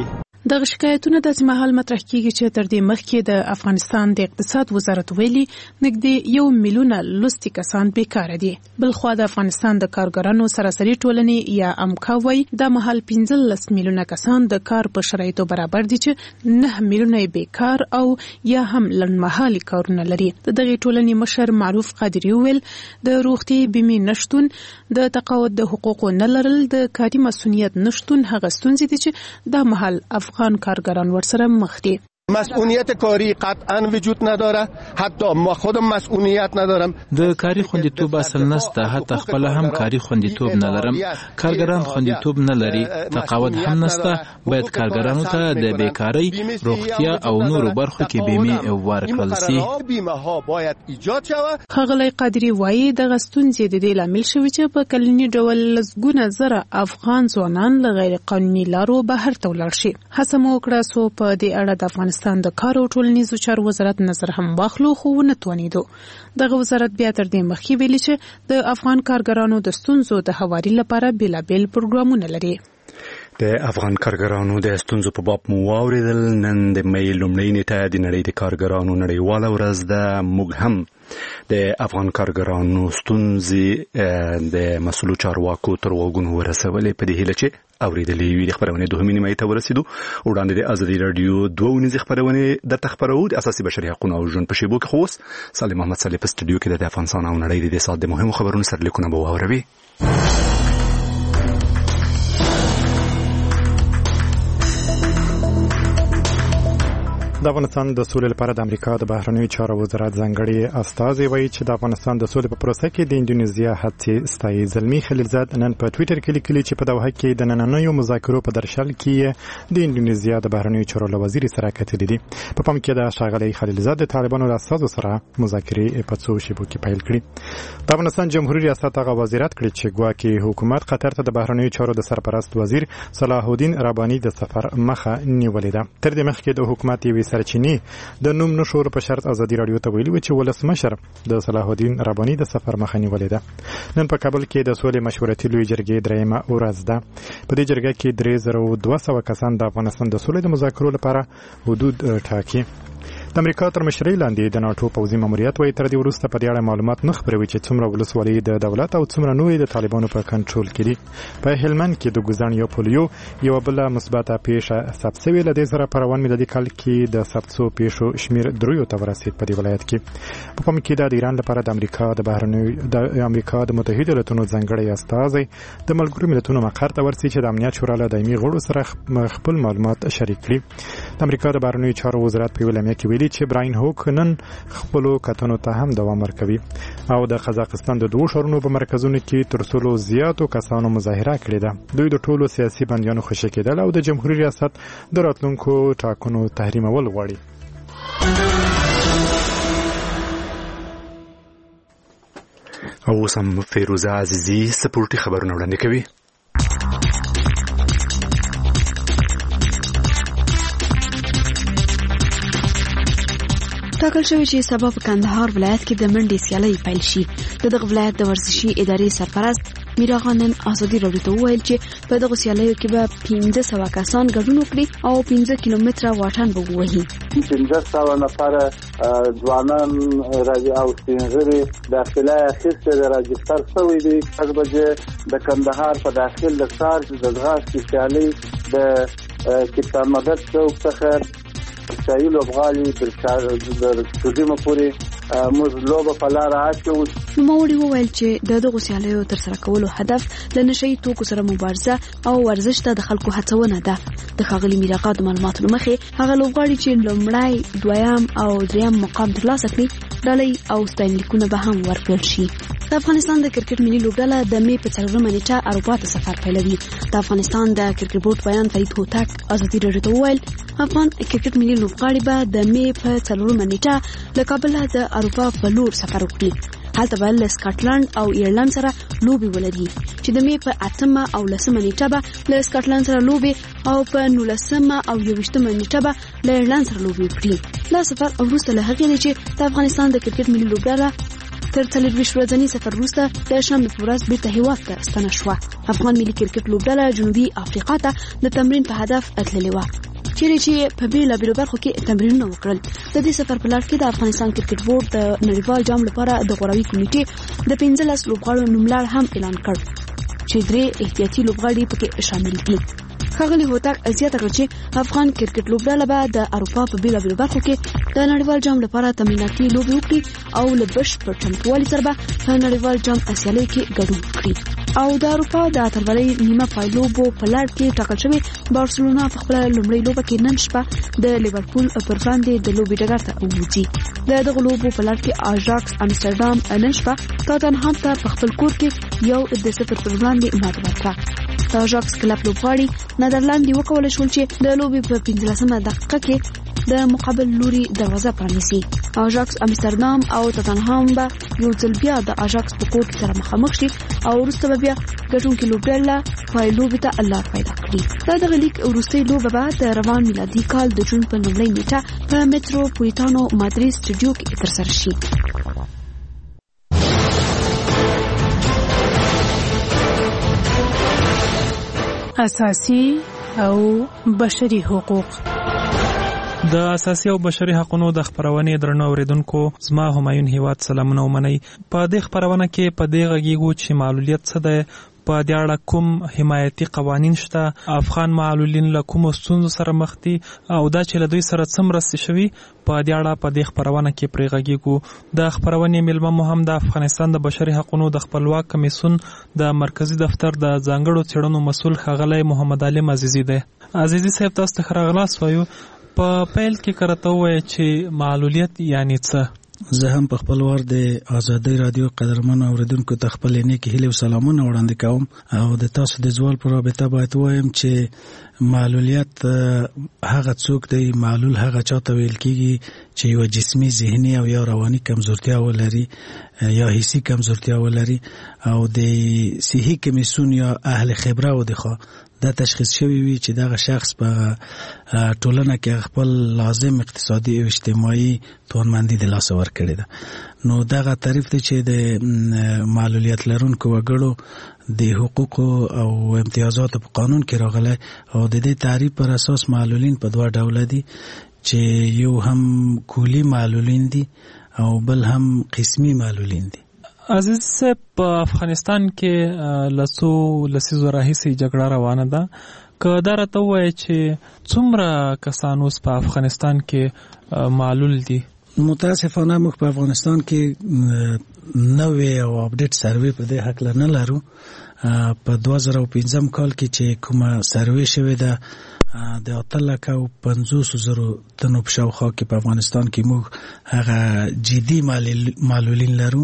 د شکایتونو د سیمهال مطرح کیږي چې تر دې مخکې د افغانستان د اقتصاد وزارت ویلي نږدې یو میلیونه لوستي کسان بیکاره دي. بل خو د افغانستان د کارګرانو سراسري ټولنې یا امکا وایي د مهال پنځلس میلیونه کسان د کار په شرایطو برابر دي چې نه میلیونه بیکار او یا هم لنډمهالي کارونه لري. د دغې ټولنې مشر معروف قادري ویل د روغتي بیمې نشتون، د تقاعد د حقوقو نه لرل، د کاري مسؤلیت نشتون هغه ستونزې دي چې د مهال افغان کارگران ورسره مخ دي. مسئولیت کاری قطعا وجود نداره، حتی ما خودم مسئولیت ندارم. د کاری خوندیتوب اصل نسته، حتی خپل هم کاری خوندیتوب نه لرم. کارګران خوندیتوب نه لري، تقاعد هم نسته. باید کارګرانو ته د بیکاری، روغتیا او نورو برخو کې بیمې ورکړل شي. ښاغلی قادري وایي د غستونځې د دې لامل شوی چې په کلني ډول لسګونه زره افغان ځوانان له غیر قانوني لارو بهر ته ولاړ شي. هڅه مو وکړه څو په دې اړه د افغانستان د کار او ټولنیزو چارو وزارت نظر هم واخلو، خو ونه توانیدو. دغه وزارت بیا تر دې مخکې ویلي چې د افغان کارګرانو د ستونزو د هواري لپاره بیلابیل پروګرامونه لري. د افغان کارګرانو د ستونزو په باب مو واورېدل. نن د مې لومړۍ نیټه د نړۍ د کارګرانو نړیواله ورځ ده. موږ هم د افغان کارګرانو ستونزې د مسؤلو چارواکو تر غوږونو ورسولې په دې هیله چې اوریدلې وي. د خبرونې دوهمې نیمایي ته ورسېدو. وړاندې د ازادي راډیو دوه ونیزې خبرونې درته خپرو د اساسي بشري حقوقو او ژوند په شیبو کې. خو اوس سالم محمد صالح په سټوډیو کې د افغانستان او نړۍ د سات د مهمو خبرونو سرلیکونه به واوروي. د افغانستان د سولې لپاره د امریکا د بهرنیو چارو وزارت ځانګړي استازي وایي چې د افغانستان د سولې په پروسه کې د انډونیزیا هڅې ستایي. زلمی خلیلزاد نن په ټویټر کې لیکلي چې په دوحه کې د نننیو مذاکرو په درشل کې د انډونیزیا د بهرنیو چارو له وزیر سره کتلې دي. په پام کې د ښاغلي خلیلزاد د طالبانو د استازو سره مذاکرې په څو شیبو کې پیل کړي. د افغانستان جمهوریت ریاست هغه وزارت کړی چې ګواکې حکومت قطر ته د بهرنیو چارو د سرپرست وزیر صلاح الدین رباني د سفر مخه نیولې ده. تر دې مخکې د حکومت یوې سرچینې د نوم نشور په شرط ازادي راډیو ته ویلي و چې ولسمشر د صلاح الدین رباني د سفر مخه نیولې ده. نن په کابل کې د سولې مشورتي لوی جرګې درېیمه ورځ ده. په دې جرګه کې درې زره دوه سوه کسان د افغانستان د سولې د مذاکرو لپاره حدود ټاکي. د امریکا تر مشرۍ لاندې د ناټو پوځي ماموریت وایي تر دې وروسته په دې اړه معلومات نه خپروي چې څومره ولسوالۍ د دولت او څومره نورې د طالبانو په کنټرول کې دي. په هلمند کې د ګوزان یو پولیو یو بله مثبته پیښه ثبت شوې. له دې سره په روان میلادي کال کې د ثبت شوو پیښو شمېر دریو ته ورسېد په دې ولایت کې. په پام کې د ایران لپاره د امریکا د بهرنیو د امریکا د متحده ایالاتونو ځانګړی استازی د ملګرو ملتونو مقر ته ورسي چې د امنیت شورا له دایمي غړو سره خپل معلومات شریک کړي. د امریکا د بهرنیو چارو وزارت په ویلامه کې ویلي چې براین هوک نن خپلو کتنو ته هم دوام ورکوي او د قزاقستان د دوه ښارونو په مرکزونو کې تر څو زیاتو کسانو مظاهره کړې ده. دوی د ټولو سیاسي بندیانو خوشي کېدل او د جمهوریت ریاست د راتلونکو ټاکنو تحریمول غواړي. او اوس هم فیروزه عزیزي سپورټي خبرونه وړاندې کوي. ټاکل شوی چې سبا په کندهار ولایت کې د منډې سیالۍ پیل شي. د دغه ولایت د ورزشي ادارې سرپرست میراغان نن ازادي راډیو ته وویل چې په دغه سیالیو کې به پنځه سوه کسان ګډون وکړي او پنځه کیلومتره واټن به ووهي. پنځه سوه نفره ځوانان او سپین ږیري داخله اخیستې د راجستر شوي دي. شپږ بجې د کندهار په داخل د ښار د ځغاستې سیالۍ د کپتان مدد چوک څخه شایي لوبغالي تر سټوډیوم پورې موږ لوبه په لاره اچوو. نوموړي وویل چې د دغو سیالیو ترسره کولو هدف له نشهیي توکو سره مبارزه او ورزش ته د خلکو هڅونه ده. د ښاغلي میراغا د معلوماتو له مخې هغه لوبغاړي چې لومړی دویم او دریم مقام ترلاسه کړي ډالۍ او ستاینلیکونه به هم ورکړل شي. د افغانستان د کرکټ ملي لوبډله د مې په څلورمه نیټه اروپا ته سفر پیلوي. د افغانستان د کرکټ بورډ بیان فرید هوتک ازادي راډیو ته وویل افغان کرکټ ملي لوبغاړي به د مې په څلورمه نیټه له کابله د اروپا په لور سفر وکړي. هلته به له سکاټلند او ایرلند سره لوبې ولري چې د مې په اتمه او لسمه نیټه به له سکاټلند سره لوبې او په نولسمه او یوویشتمه نیټه به له ایرلند سره لوبې وکړي. دا سفر وروسته له هغې دی چې د افغانستان د کرکټ ملي لوبډله تر څلرویشت ورځني سفر وروسته د شنبې په ورځ بیرته هیواد ته ستنه شوه. افغان ملي کرکټ لوبډله جنوبي افریقا ته د تمرین په هدف تللې وه. چیرې چې په بیلابیلو برخو کې تمرینونه وکړل. د دې سفر په لړ کې د افغانستان کرکټ بورډ د نړیوال جام لپاره د غوراوي کمیټې د پنځلس لوبغاړو نوملړ هم اعلان کړ چې درې احتیاطي لوبغاړي پکې شامل دي. ښاغلي هوتک زیاته کړه چې افغان کرکټ لوبډله به د اروپا په بیلابیلو برخو کې د نړیوال جام لپاره تمریناتي لوبې وکړي او له بشپړ چمتووالي سره به په نړیوال جام اسیالۍ کې ګډون وکړي. او د اروپا د اتلولۍ نیمه پایلوبو په لړ کې ټاکل شوې بارسلونا په خپله لومړۍ لوبه کې نن شپه د لیورپول پر وړاندې د لوبې ډګر ته ووځي. د دغو لوبو په لړ کې آژاکس امسټرډام نن شپه ټاټنهام ته په خپل کور کې یو د صفر پر وړاندې ماته ورکړه. د آژاکس کلب لوبغاړي نیدرلند وکولای شول چې د لوبې په پنځلسمه دقیقه کې د مقابل لوري دروازه پرانیسي. آژاکس امسټرډام او ټاټنهام به یو ځل بیا د آژاکس په کور کې سره مخامخ شي او وروسته به بیا ګټونکي لوبډله پایلوبې ته لار پیدا کړي. د دغه لیګ وروستۍ لوبه به د روان میلادي کال د جون په لومړۍ نیټه په میټروپولیټانو مادرید سټوډیو کې ترسره شي. اساسي او بشري حقوق. د اساسي او بشري حقوقو د خبرونې درنو اوریدونکو زما همایون هیواد سلامونه ومنئ. په دې خبرونه کې په دې غږیږو چې معلولیت څه ده، په دې اړه کوم حمایتي قوانین شته، افغان معلولین له کومو ستونزو سره مخ دي او دا چې له دوی سره څه مرستې شوي، په دې اړه په دې خبرونه کې پرې غږیږو. د خبرونې میلمه مو هم د افغانستان د بشري حقوقو د خپلواک کمیسیون د مرکزی دفتر د ځانګړو څېړنو مسؤل ښاغلی محمد علي عزیزي دی. عزیزي صاحب، تاسو ته ښه راغلاست وایو. په پیل کې کرته وایي چې معلولیت یعنی څه؟ زه هم په خپل ور د آزادۍ رادیو قدرمن اوریدونکو ته خپل نیک هیلې او سلامونه وړاندې کوم او د تاسو د ځوال پر رابطه باید وایم چې معلولیت هغه څوک دی، معلول هغه چاته ویل کیږي چې یو جسمي، ذهني او یا رواني کمزورتیا ولري یا حسي کمزورتیا ولري او د صحي کمیسیون یا اهل خبره و دخوا دا تشخیص شوی وي چې دغه شخص په ټولنه کې خپل لازم اقتصادي او اجتماعي توانمندي د لاسه ورکړې ده. نو دغه تعریف دی چې د معلولیت لرونکو وګړو د حقوقو او امتیازاتو په قانون کې راغلی او د دې تعریف پر اساس معلولین په دوه ډوله دي چې یو هم کلی معلولین دي او بل هم قسمی معلولین دي. عزیز صاحب، په افغانستان کې لسو لسیزو راهیسې جګړه روانه ده. که دا راته ووایي چې څومره کسان اوس په افغانستان کې معلول دي؟ متاسفانه موږ په افغانستان کې نوې او اپډیټ سروې په دې حق نه لرو. په دوه زره او پنځم کال کې چې کومه سروې شوې ده د اته لکه او پنځوس زرو تنو په شاوخوا کې په افغانستان کې موږ هغه جدي معلولین لرو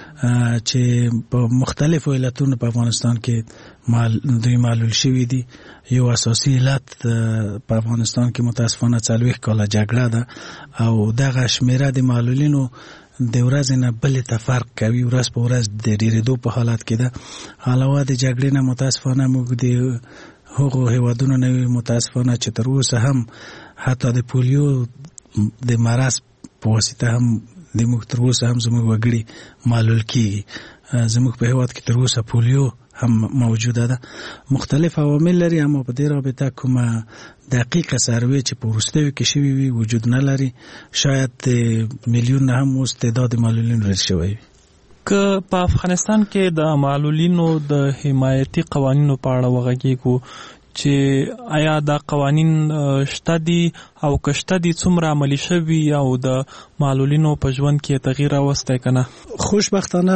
چې په مختلفو علتونو په افغانستان کې دوی معلول شوي دي. یو اساسي علت په افغانستان کې متاسفانه څلوېښت کاله جګړه ده او دغه شمیره د معلولینو د ورځې نه بلې ته فرق کوي، ورځ په ورځ د ډېرېدو په حالت کې ده. علاوه د جګړې نه متاسفانه موږ د هغو هیوادونو نه یو متاسفانه چې تر اوسه هم حتی د پولیو د مرض په واسطه هم د موږ تر اوسه هم زموږ وګړي معلول کیږي. زموږ په هیواد کې تر اوسه پولیو هم موجوده ده. مختلف عوامل لري، اما په دې رابطه کومه دقیقه سروې چې په وروستیو کې شوي وي وجود نه لري. شاید د میلیون نه هم اوس تعداد معلولین ډېر شوی وي. که په افغانستان کې د معلولینو د حمایتي قوانینو په اړه وغږیږو چې آیا دا قوانین شته دي او که شته دي څومره عملي شوي او د معلولینو په ژوند کې تغییر راوستی که نه؟ خوشبختانه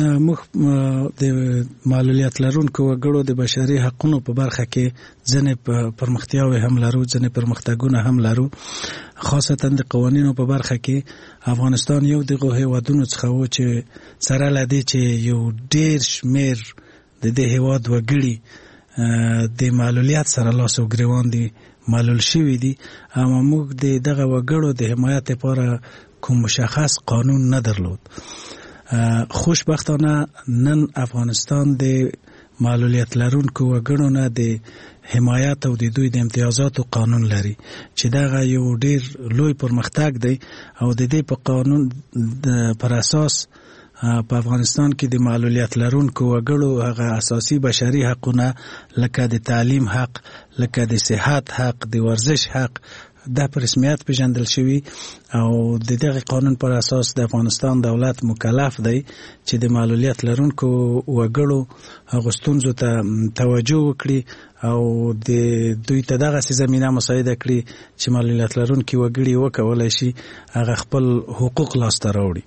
موږ د معلولیت لرونکو وګړو د بشري حقوقو په برخه کې ځینې پرمختیاوې هم لرو، ځینې پرمختګونه هم لرو. خاصتا د قوانینو په برخه کې افغانستان یو دغه هیوادونو څخه و چې سره له دې چې یو ډېر شمېر د دې هیواد وګړي د معلولیت سره لاس او ګریوان دي معلول شوي دي، اما موږ د دغه وګړو د حمایت لپاره کوم مشخص قانون نه درلود. خوشبختانه نن افغانستان د معلولیت لرونکو وګړو نه د حمایت او د دوی د امتیازاتو قانون لري چې دغه یو ډیر لوی پرمختګ دی او د دې په قانون پر اساس په افغانستان کې د معلولیت لرونکو وګړو هغه اساسي بشري حقونه لکه د تعلیم حق، لکه د صحت حق، د ورزش حق دا په رسمیت پیژندل شوی او د دغه قانون پر اساس د افغانستان دولت مکلف دی چې د معلولیت لرونکو وګړو هغو ستونزو ته توجه وکړي او د دوی ته دغه زمینه مساعده کړي چې معلولیت لرونکي وګړي وکولای شي هغه خپل حقوق لاسته راوړي.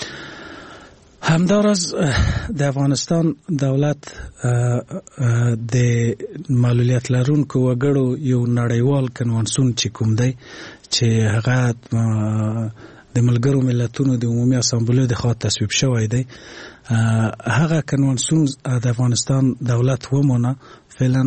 همداراز د افغانستان دولت د معلولیت لرونکو وګړو یو نړیوال کنوانسیون چې کوم دی چې هغه د ملګرو ملتونو د عمومي اسامبلې د خوا تصویب شوی دی، هغه کنوانسیون د افغانستان دولت ومنه فعلا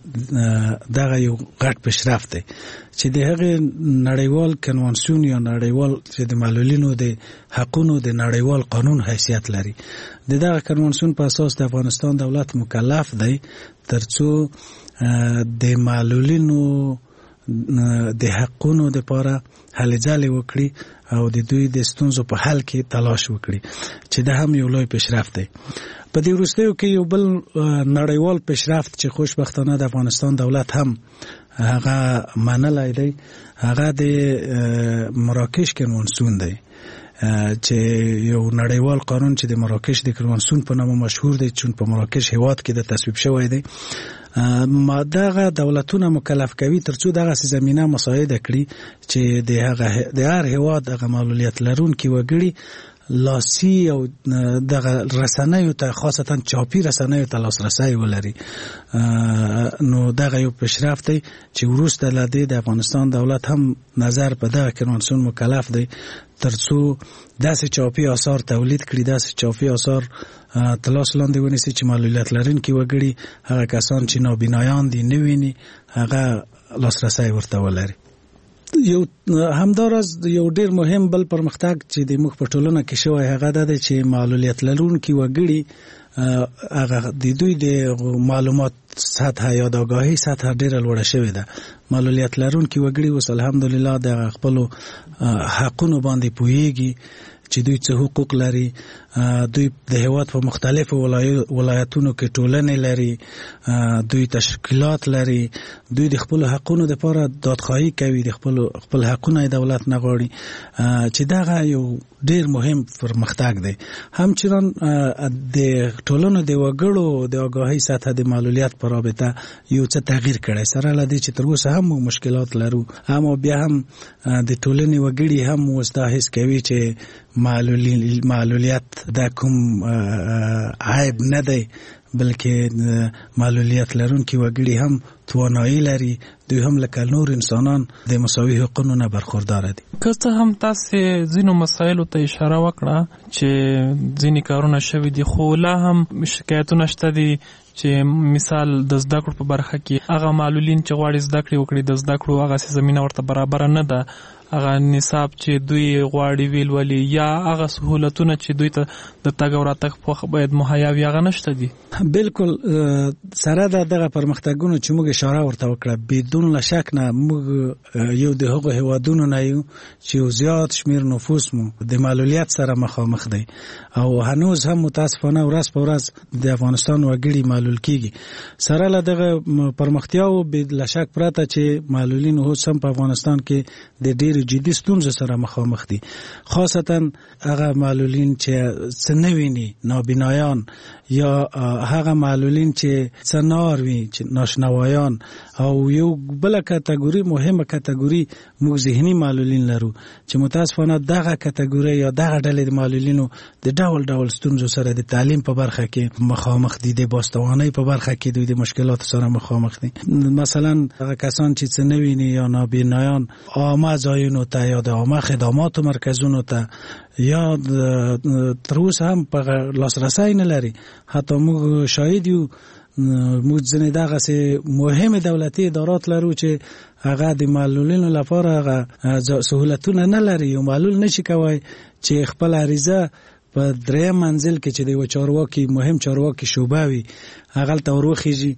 دغه یو غټ پیشرفت دی چې د هغه نړیوال کنوانسیون یا نړیوال چې د معلولینو د حقونو د نړیوال قانون حیثیت لري. د دغه کنوانسیون په اساس د افغانستان دولت مکلف دی ترڅو د معلولینو د حقونو د لپاره هلې ځلې وکړي او د دوی د ستونزو په حل کې تلاش وکړي چې دا هم یو لوی پیشرفت دی. په دې وروستیو کې یو بل نړیوال پیشرفت چې خوشبختانه د افغانستان دولت هم هغه منلی دی هغه د مراکش کنوانسیون دی چې یو نړیوال قانون چې د مراکش د کنوانسیون په نامه مشهور دی چون په مراکش هیواد کې د تصویب شوی دی. ما دغه دولتونه مکلف کوي ترڅو دغه زمینه مساعده کړي چې د هغه د هر هیواد هغه معلولیت لرونکي وګړي لاسي او دغه رسنیو ته خاصتا چاپی رسنیو ته لاسرسی ولري. نو دغه یو پیشرفت دی چې وروسته له دې د افغانستان دولت هم نظر په دغه کنوانسیون مکلف دی ترڅو داسې چاپی آثار تولید کړي، داسې چاپی آثار تلاس لاندې ونیسي چې معلولیت لرونکي وګړي هغه کسان چې نابینایان دي نه ویني هغه لاسرسی ورته ولري. یو همداراز یو ډیر مهم بل پرمختګ چې د موږ په ټولنه کې شوی هغه دا دی چې معلولیت لرونکي وګړي هغه د دوی د معلومات سطح یا د آگاهی سطح ډیره لوړه شوې ده. معلولیت لرونکي وګړي اوس الحمدلله د خپلو حقونو باندې پوهیږي چې دوی څه حقوق لري، دوی د هیواد په مختلفو ولایتونو کې ټولنې لري، دوی تشکیلات لري، دوی د خپل حقونو لپاره دادخواهی کوي، د خپل خپل حقونه دولت نه غواړي چې دغه یو ډیر مهم پرمختګ دی. همچنان د ټولنو د وګړو د آگاهی سطح د معلولیت په رابطه یو څه تغییر کړی سره لدی چې تر اوسه هم مشکلات لرو، اما بیا هم د ټولنې وګړي هم واستاهس کوي چې معلولیت دا کوم عیب نه دی بلکې معلولیت لرونکي وګړي هم توانایی لري، دوی هم لکه نور انسانان د مساوي حقوقو نه برخوردار دي. که څه هم تاسو ځینو مسایلو ته اشاره وکړه چې ځینې کارونه شوي دي خو لا هم شکایتونه شته دي چې مثال د زده کړو په برخه کې هغه معلولین چې غواړي زده کړې وکړي د زده کړو هغه زمینه ورته برابر نه ده، هغه نصاب چې دوی غواړي ویل ولي یا هغه سہولتونه چې دوی ته د تګ او راتګ په باید مهیا وي هغه نشته دي. بالکل سره د دغه پرمختګونو چې موږ اشاره ورته وکړه بدون لا شک نه موږ یو د هغو هیوادونو نه یو چې زیات شمیر نفوس مو د معلولیت سره مخامخ دی او هنوز هم متاسفانه ورځ په ورځ د افغانستان وګړي معلول کیږي. سره له دغه پرمختیاو بلا شک پراته چې معلولین اوس هم په افغانستان کې د ډېر جدي ستونزو سره مخامخ دي، خاصتا هغه معلولین چې څه نه ویني، نابینایان یا هغه معلولین چې څه نار وي، چې ناشنوایان، او یو بل کټګوري مهمه کټګوري موږ ذهني معلولین لرو چې متاسفانه دغه کټګوري یا دغه ډلې د معلولینو د ډول ډول ستونزو سره د تعلیم په برخه کې مخامخ دي، د باستوانۍ په برخه کې دوی د مشکلات سره مخامخ دي. مثلا هغه کسان چې څه نه ویني یا نابینایان عامه ځایونو ته یا د عامه خدماتو مرکزونو ته یا تر اوسه هم په لاسرسی نه لري. حتی موږ شاهد یو موږ ځنې دغسې مهمې دولتي ادارات لرو چې هغه د معلولینو لپاره هغه سهولتونه نه لري، یو معلول نشي کوای چې خپل عریضه په دریم منزل کې چې د یو چارواکي مهم چارواکي شوبه وي هغه ته وروخیږي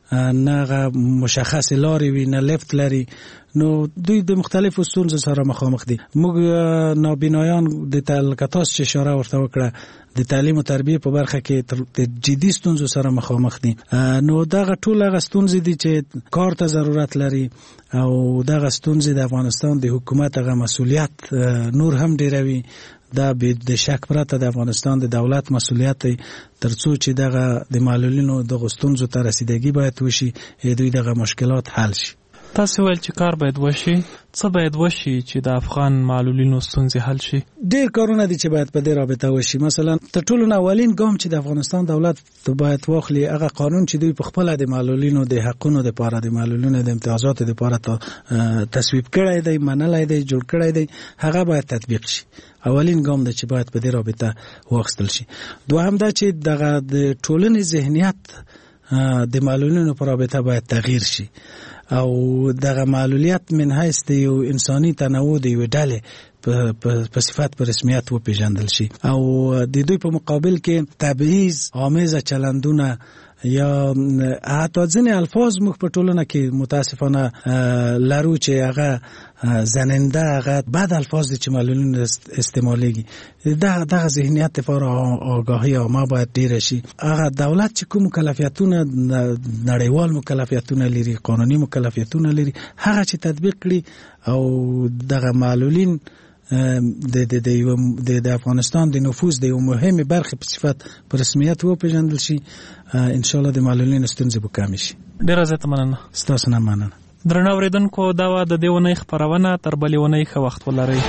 نه مشخص لارې وي نه لیفت لري، نو دوی د مختلفو ستونزو سره مخامخ دي. موږ نابینایان د تلکتاس چې اشاره ورته وکړه د تعلیم او تربیه په برخه کې د جدي ستونزو سره مخامخ دي. نو دغه ټول هغه ستونزې دي چې کار ته ضرورت لري او دغه ستونزې د افغانستان د حکومت هغه مسؤلیت نور هم ډیروي. دا به د شک پرته د افغانستان د دولت مسؤلیت دی ترڅو چې دغه د معلولینو د ستونزو ته رسیدګي باید وشي، دوی دغه مشکلات حل شي. تاسو ویل چې کار باید وشي، څه باید وشي چې د افغان معلولینو ستونزې حل شي؟ ډېر کارونه دي چې باید په دې رابطه وشي. مثلا تر ټولو اولین ګام چې د افغانستان دولت باید واخلي هغه قانون چې دوی په خپل د معلولینو د حقونو لپاره د معلولینو د امتیازاتو لپاره تصویب کړی دی، منلای دی، جوړ کړی دی، هغه باید تطبیق شي. اولین ګام دی چې باید په دې رابطه واخیستل شي. دوهم دا چې دغه د ټولنې ذهنیت د معلولینو په رابطه باید تغییر شي او دغه معلولیت من حیث د یو انساني تنوع د یو ډلې په صفت په رسمیت وپیژندل شي او د دوی په مقابل کې تبعیض آمیز چلندونه یا حتی ځینې الفاظ موږ په ټولنه کې متاسفانه لرو چې هغه زننده، هغه بد الفاظ دي چې معلولین استعمالیږي. دغه دغه ذهنیت لپاره آگاهی عامه باید ډیره شي. هغه دولت چې کوم مکلفیتونه نړیوال مکلفیتونه لري، قانوني مکلفیتونه لري، هغه چې تطبیق کړي او دغه معلولین د د د د افغانستان د نفوذ د یو مهمه برخه په صفت په رسمیت وپیژندل شي، ان شاء الله د معلولینو ستونزې به کم شي. ډیره زیاته مننه. ستاسو نه مننه. درنو اوریدونکو، دا و د دې ونې خبرونه، تر بلې ونې ښه وخت ولرئ.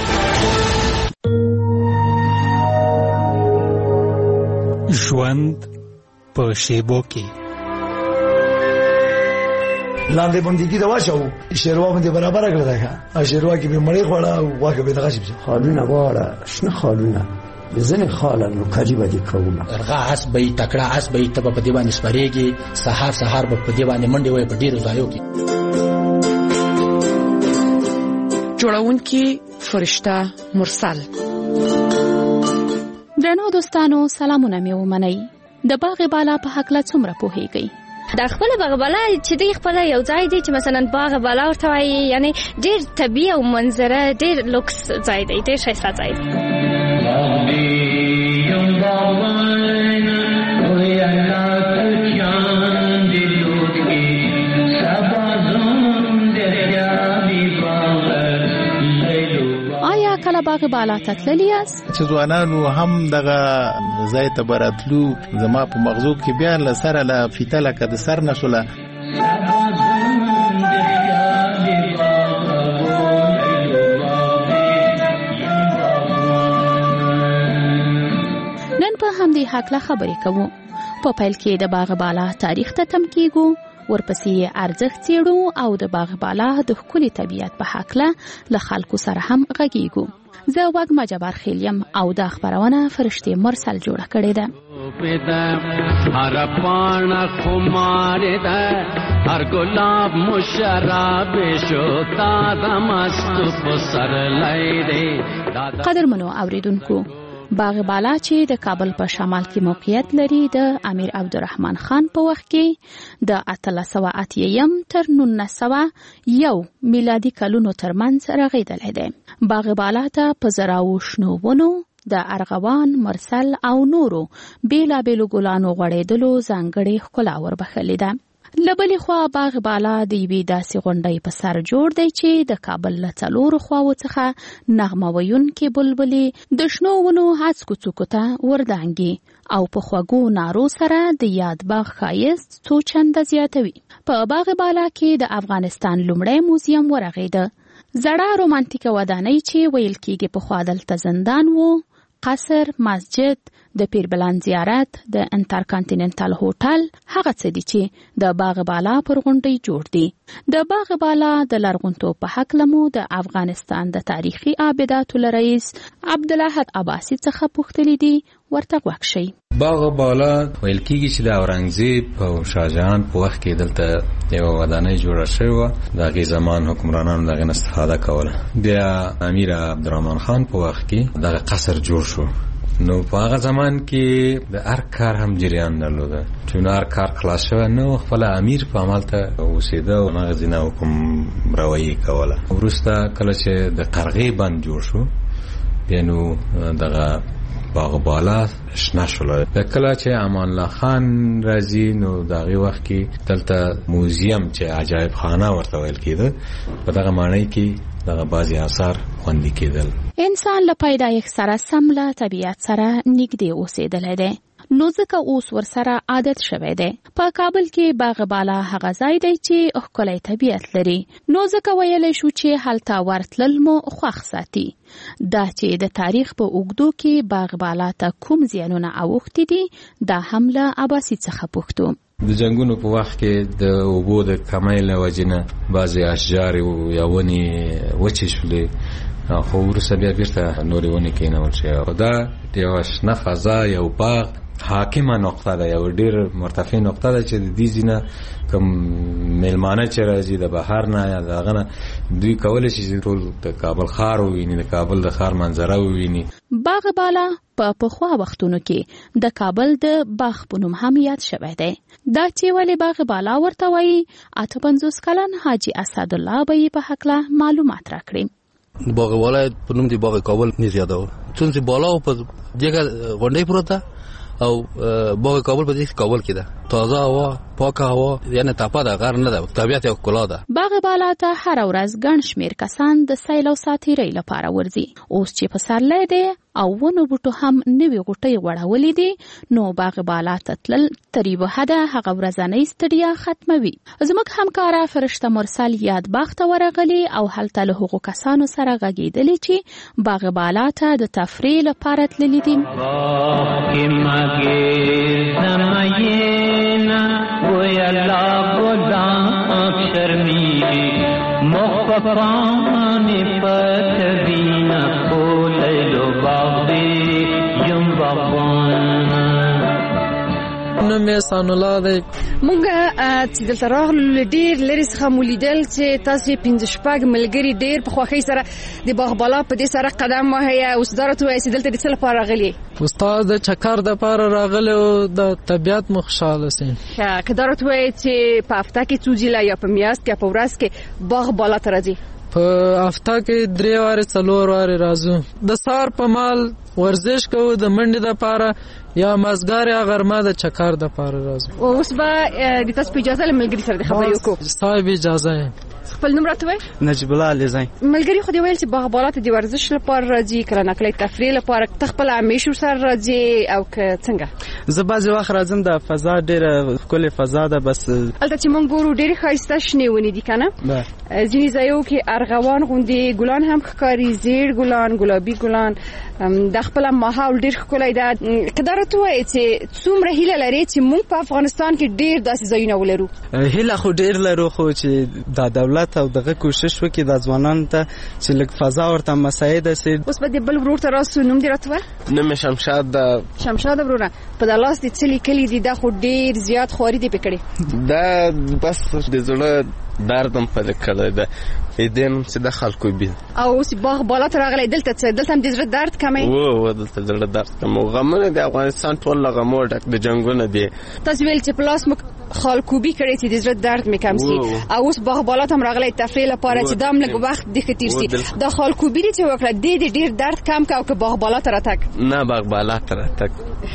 ژوند په شیبو کې لاندې باندې دا واچو شیروا باندې برابر کړل دا شیروا کې به مړی خوړه او واکه به دغه شي خالونه واړه شنه خالونه بزنه خاله نو قریبه دي کومه ارغه اس به تکړه اس به ته په دی باندې سپریږي، سحر سحر په دی باندې منډي وای په ډیرو ځایو کې. جوړونکي فرشته مرسل. درنو دوستانو، سلامونه مې ومنئ. د باغ بالا په حق لا څومره پوهیږئ؟ د خپل باغ بالا چې دی خپل یو ځای دی چې مثلا باغ بالا ورته وایي، یعنی ډیر طبیعي او منظره ډیر لوکس ځای دی، ډیر ښایسته ځای دی. آیا کله باغ بالا ته تللی یاست؟ چې ځوانانو هم دغه ځای ته براتلو، زما په مغزو کې بیا له سره له فیته لکه د سر نشوله. نن په همدې هکله خبرې کوو. په پیل کې د باغ بالا تاریخ ته تم کیږو، ورپسې ارزښت څېړو او د باغ بالا د ښکلي طبیعت په هکله له خلکو سره هم غږیږو. زه وږمه جبار خیل یم او دا خبرونه فرشتې مرسل جوړه کړې ده. هر پاڼه خمارې ده، هر ګلاب مو شراب شو، تا د مستو پسرلی دی. قدرمنو اوریدونکو، باغ بالا چې د کابل په شمال کې موقعیت لري، د امیر عبدالرحمن خان په وخت کې د اتلس سوه اتیم تر نولس سوه یو میلادي کلونو ترمنځ رغېدلی دی. باغ بالا ته په زراو شنو ونو، د ارغوان، مرسل او نورو بیلابیلو ګلانو غوړېدلو ځانګړې ښکلا وربښلې ده. له بلې خوا باغ بالا د یوې داسې غونډۍ په سر جوړ دی چې د کابل له څلورو خواوو څخه نغمه ویونکې بلبلې د شنو ونو هڅکو څوکو ته وردانګي او په خوږو نارو سره د یاد باغ ښایست څو چنده زیاتوي. په باغ بالا کې د افغانستان لومړی موزیم ورغېده. زړه رومانتیکه ودانۍ چې ویل کېږي پخوا دلته زندان وو، قصر، مسجد، د پیربلان زیارت، د انترکانټیننټل هوټل هغه څه دي چې د باغ بالا پر غونډۍ جوړ دي. د باغ بالا د لرغونتوب په هکله مو د افغانستان د تاریخي آبداتو له رئیس عبدالاحد عباسي څخه پوښتلي دي، ورته غوږ شئ. باغ بالا ویل کېږي چې د اورنګزیب او شاهجهان په وخت کې دلته یو ودانۍ جوړه شوې وه، د هغې زمان حکمرانانو د هغې نه استفاده کوله. بیا امیر عبدالرحمن خان په وخت کې دغه قصر جوړ شو نو په هغه زمان کې د هر کار هم جریان درلوده چې هر کار خلاص شوی نو خپل امیر په عمل ته اوسېده او هغه ځینه حکم روایي کوله. وروسته کله چې د قرغې بند جوړ شو بیا نو دغه باغ بالا شنه شول. کله چې امان الله خان راځي نو دغه وخت کې دلته موزیم چې عجایب خانه ورته ویل کېده په دغه معنی کې دغه بعضی آثار خوندي کېدل. انسان له پیدایښت سره سم له طبیعت سره نږدې اوسېدلی دی نو ځکه اوس ورسره عادت شوی دی. په کابل کې باغ بالا هغه ځای دی چې ښکلی طبیعت لري نو ځکه ویلی شو چې هلته ورتلل مو خوښ ساتي. دا چې د تاریخ په اوږدو کې باغ بالا ته کوم زیانونه اوښتي دي دا هم له عباسي څخه پوښتو. د جنگونو په وخت کې د اوبو د کمۍ له وجې نه بعضې اشجار یا ونې وچې شولې خو وروسته بیا بیرته نورې ونې کېنول شوې. خو دا د یوه شنه فضا یو باغ حاکمه نقطه ده یو ډېر مرتفع نقطه ده چې د دې ځینه کوم میلمانه چې راځي د بهر نه یا د هغه نه دوی کولی شي چې ټول د کابل ښار وویني د کابل د ښار منظره وویني. باغ بالا په پخوا وختونو کې د کابل د باغ په نوم هم یاد شوی دی. دا چې ولې باغ بالا ورته وایي اته پنځوس کلن حاجي اسدالله به یې په هکله معلومات راکړي. باغ بالا په نوم د باغ کابل نیز یادوه چون چې بالا په دغه غونډۍ پروت او باغ کابل په دې کابل کې ده تازه هوا پاکه هوا یعنی تاپه ده غر نه ده طبیعت یو ښکلا ده. باغ بالا ته هر ورځ ګڼ شمېر کسان د سیل او ساتیرۍ لپاره ورځي. اوس چې پسرلی دی او ونو بوټو هم نوې غوټۍ غوړولې دي نو باغ بالا ته تلل تر یوه حده هغه ورځنۍ ستړیا ختموي. زموږ همکاره فرشته مرسل یاد باغ ته ورغلې او هلته له هغو کسانو سره غږېدلې چې باغ بالا ته د تفریح لپاره تللي دي. نوم یې سان الله دی. مونږ چې دلته راغلو ډېر لرې څخه مو لیدل چې تاسو پنځه شپږ ملګري ډېر په خوښۍ سره د باغ بالا په دې سره قدم وهئ. اوس دا راته ووایئ چې دلته د څه لپاره راغلي؟ استاد د چکر دپاره راغلی او د طبیعت مو خوشحاله سي. ښه که دا راته ووایئ چې په هفته کې څو ځله یا په میاشت کې یا په ورځ کې باغ بالا ته راځي؟ په هفته کې درې وارې څلور وارې راځو. د سهار په مال ورزش کوو د منډې دپاره یا مازدیګر یا غرمه د چکر دپاره راځو. اوس به د تاسو په اجازه له ملګري سره د خبرې وکړو. صاحب اجازه یم. خپل نوم راته وایئ. نجیب الله علیزی. ملګري خو دې ویل چې باغ بالا ته د ورزش لپاره راځي کله ناکله تفریح لپاره ته خپل همیشه سره راځي او که څنګه؟ زه بعضې وخت راځم د فضا ډېره ښکلې فضا ده بس هلته چې موږ ګورو ډېرې ښایسته شنې ونې دي که نه؟ ځینې ځایو کې ارغوان غوندې ګلان هم ښکاري زیړ ګلان ګلابي ګلان دا خپله ماحول ډېر ښکلی ده. که دا راته ووایې چې څومره هیله لرې چې موږ په افغانستان کې ډېر داسې ځایونه ولرو؟ هیله خو ډېر لرو خو چې دا دولت او دغه کوشش وکړي د ځوانانو ته چې لږ فضا ورته مساعده سي. اوس به د بل ورور ته راسو. نوم دې راته وایه. نوم یې شمشاد ده. شمشاد وروره په دا لاس دې څه لیکلي دي دا خو ډېر زیات خواري دې پې کړې. دا بس د زړه درد هم په لیکلی ده دې چې د خلکو بي. او اوس باغ بالا ته راغلی دلته څه دلته هم د زړه درد کمی؟ و و دلته زړه درد کم او غمونه د افغانستان ټول له غمو ډک د جنګونه دي. تاسو ویل چې په لاس مو خالکوبي کړی چې د زړه درد مې کم سي او اوس باغ بالا ته هم راغلی تفریح لپاره چې دا هم لږ وخت دې ښه تېر سي. دا خالکوبي دې چې وکړه دې دې ډېر درد کم که او که باغ بالا ته راتګ؟ نه باغ بالا ته راتګ.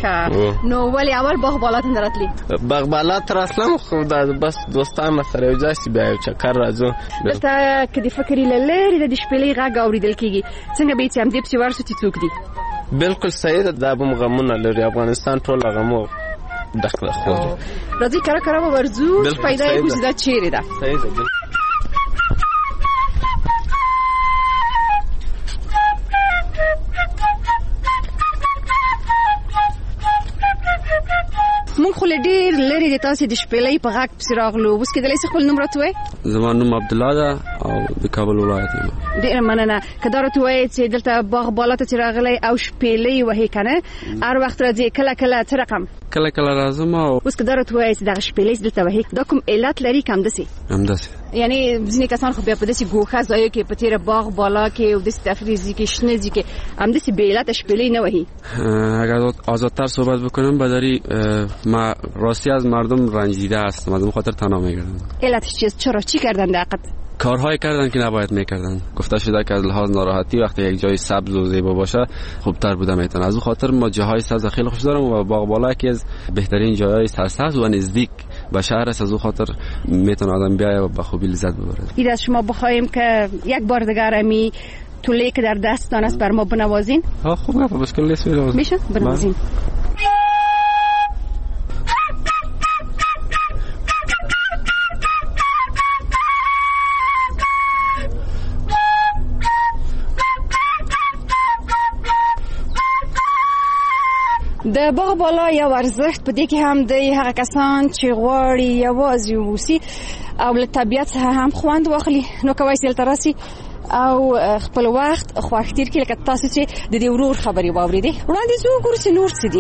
ښه نو ولې اول باغ بالا ته نه راتلې؟ باغ بالا ته راتلم خو دا بس دوستانو سره یو ځای سي بیا یو چکر راځو. دلته که د فکر له لرې د شپېلۍ غږ اورېدل کېږي څنګه به یې چې همدې پسې ورشو چې څوک دي؟ بالکل صحیح ده. دا به هم غمونه لري افغانستان ټول له غمو ډک ده. خو راځئ کره کره به ورځو چې پیدا یې کړو چې دا چیرې ده. صحیح ده. مونږ خو له ډېر لرې د تاسې د شپېلۍ په غږ پسې راغلو. اوس کېدلی شي خپل نوم راته ووایئ؟ زما نوم عبدالله ده او د کابل ولایت یم. ډېره مننه. که دا راته ووایئ چې دلته باغ بالا ته چې راغلی او شپېلۍ وهې که نه هر وخت راځې کله کله څه رقم؟ کله کله راځم. او اوس که دا راته ووایئ چې دغه شپېلۍ چې دلته وهې دا کوم علت لري که همداسې؟ همداسې یعنی ځینې کسان خو بیا په داسې ګوښه ځایو کې په تیره باغ بالا کې او داسې تفریحي کې شنه ځای کې همداسې بې علته شپېلۍ نه وهي. اگر آزادتر صحبت بکنم بداری ما راستی از مردم رنجیده هستم، از اون خاطر تنها میگردم. علتش چیست؟ چرا چی کردن دقیقاً؟ کارهایی کردن که نباید میکردن. گفته شده که از لحاظ ناراحتی وقتی یک جای سبز و زیبا باشه خوبتر بوده میتونه. از اون خاطر ما جاهای سبز خیلی خوش دارم و باغ بالا یکی از بهترین جاهای سرسبز و نزدیک به شهر است. از اون خاطر میتونه آدم بیاید و به خوبی لذت ببره. اید از شما بخوایم که یک بار دیگر امی توله که در دستتان است بر ما بنوازین؟ ها خوب نه مشکل نیست بنوازین. میشه بنوازین. د باغ بالا یو ارزښت په دې کې هم د هغه کسان چې غواړي یوازې اوسي او له طبیعت څخه هم خوند واخلي نو کولی شي دلته راسي او خپل وخت خوښ تیر کړي. لکه تاسو چې د دې ورور خبرې واورېدې. وړاندې ځو وګورو چې نور څه دي.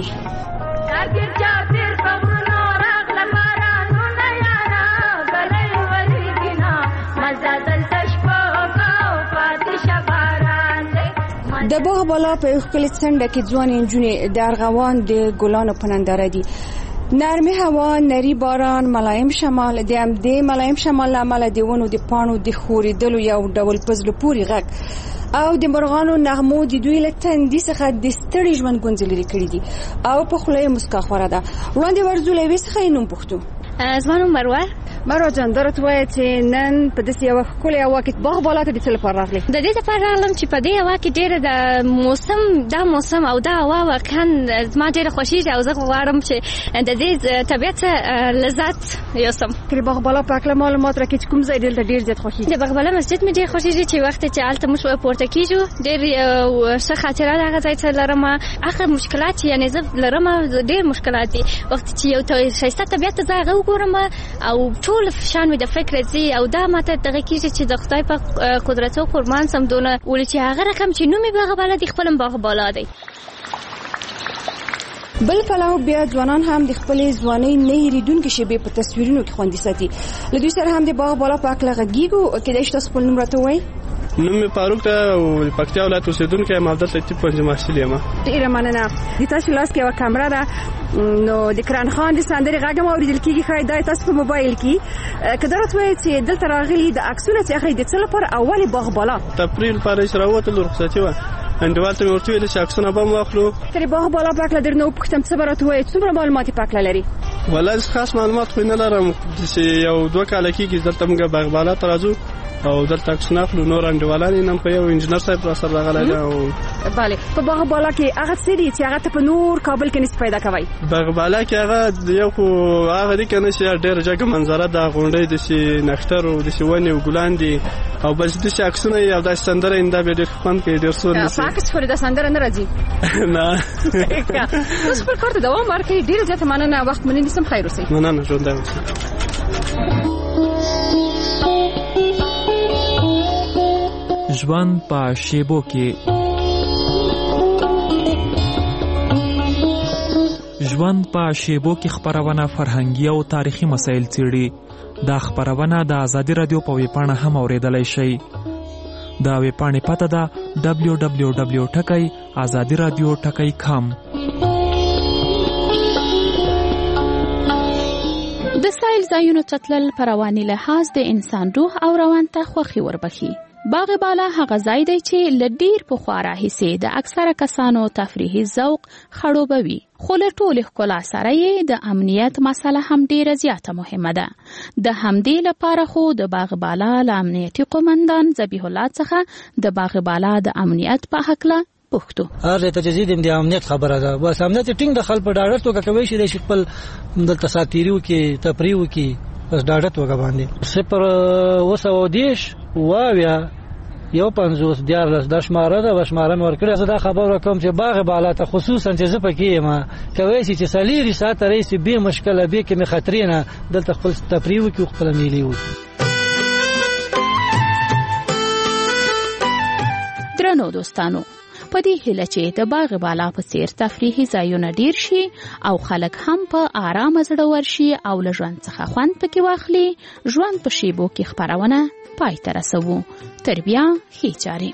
د باغ بالا په ښکلې څنډه کې ځوانې نجونې د ارغوان د ګلانو په ننداره دي. نرمه هوا، نری باران، ملایم شمال، د همدې ملایم شمال له امله د ونو د پاڼو د ښورېدلو یو ډول په زړه پورې غږ او د مرغانو نغمو د دوی له تندي څخه د ستړي ژوند ګونځې لرې کړي دي او په خوله یې موسکا خوره ده. وړاندې ورځو له یوې څخه یې نوم پوښتو. زما نوم مروه. مروه جان دا راته ووایه چې نن په داسې یوه ښکلې هوا کې باغ بالا ته د څه لپاره راغلې؟ د دې لپاره راغلم چې په دې هوا کې ډېره د موسم دا موسم او دا هوا واقعا زما ډېره خوښېږي او زه غواړم چې د دې طبیعت لذت یوسم. د باغ بالا په هکله معلومات راکړئ چې کوم ځای دلته ډېر زیات خوښېږي؟ د باغ بالا مسجد مې ډېر خوښېږي چې وخت چې هلته موږ پورته کېږو ډېر ښه خاطره د هغه ځای څخه لرم. هغه مشکلات چې یعنې زه لرم ډېر مشکلات دي. وخت چې یو ښایسته طبیعت ته زه هغه وګورم او ټول فشان مې د فکر ځي او دا ماته دغه کېږي چې د خدای په قدرت او قربان سم دونه ولې چې هغه رقم چې نوم یې باغ بالا دی خپل باغ بالا دی. بل پلو بیا ځوانان هم د خپلې ځوانۍ نه هېرېدونکې شېبې په تصویرونو کې خوندي ساتي. له دوی سره هم د باغ بالا په هکله غږېږو. کېدای شي تاسو خپل نوم راته ووایئ؟ نوم مې فاروق ده او د پکتیا ولایت اوسېدونکی یم او دلته طب پوهنځي محصل یم. ډېره مننه. د تاسو لاس کې یوه کمره ده نو د کرن خان د سندرې غږ هم اورېدل کېږي. ښایي دا تاسو په موبایل کې. که دا راته ووایئ چې دلته راغلي د عکسونه چې اخلئ د څه لپاره او ولې باغ بالا؟ تفریح لپاره چې راووتلو رخصتي وه انډیوال ته مې ورته ویلې چې عکسونه به هم واخلو. که د باغ بالا په هکله در نه وپوښتم څه به راته ووایئ؟ څومره معلومات یې په هکله لري؟ والله خاص معلومات خو نه لرم. چې یو دوه کاله کېږي دلته موږ باغ بالا ته راځو او دلته عکسونه اخلو. نور انډیوالان یې نن په یو انجینر صاحب راسره راغلی دی. بله په باغ بالا کې هغه څه دي چې هغه ته په نور کابل کې نشي پیدا کوئ؟ باغ بالا کې هغه یو خو هغه دي که نه چې ډېره جګه منظره ده، غونډۍ داسې نښتر او داسې ونې او ګلان دي او بس داسې عکسونه یې او داسې سندره یې دا بیا ډېر خوند کوي، ډېر سور نیسي. په عکس پورې دا سندره نه راځي؟ نه. تاسو خپل کار ته دوام ورکړئ. ډېره زیاته مننه. وخت مو نه نیسم. خیر اوسئ. مننه. ژوندی اوسئ. ژوند په شیبو کې ژوند په شیبو کې خبرونه فرهنګي او تاریخي مسایل څیړي. دا خبرونه د آزادي رادیو په ویبپاڼه هم اوریدلای شئ. دا ویبپاڼه پته ده دبلیو دبلیو دبلیو ټکی آزادي رادیو ټکی کام. د سایل ځایونو تتلل پر رواني لحاظ د انسان روح او روان ته خوښي وربخي. باغ بالا هغه ځای دی چې له ډېر پخوا راهیسې د اکثره کسانو تفریحي ذوق خړوبوي. خو له ټولې ښکلا سره یې د امنیت مسله هم ډېره زیاته مهمه ده. د همدې لپاره خو د باغ بالا له امنیتي قومندان ذبیح الله څخه د باغ بالا د امنیت په هکله پوښتو. هر ته چې د امنیت خبره ده. بس امنیت ټینګ د خلک په ډاډه توګه کوي چې د خپل دلته ساتیریو کې تفریحو کې بس ډاډه توګه باندې صفر وسو دیش واویا یو پنځوس دیارلس د شماره ده. شماره مې ورکړې. زه دا خبره کوم چې باغ بالا ته خصوصا چې زه پکې یم کوی شي چې سلیری ساعته رئیس به مشکله به کې مې خطرې نه دلته خپل تفریح وکړو خپل میلي وکړو. درنو دوستانو په دې هیله چې د باغ بالا په څیر تفریحي ځایونه ډیر شي او خلک هم په آرامه زړه ورشي او له ژوند څخه خوند پکې واخلي. ژوند په شیبو کې خپرونه پای ته رسوو. تر بیا ښې چارې.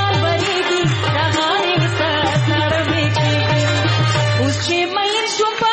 She made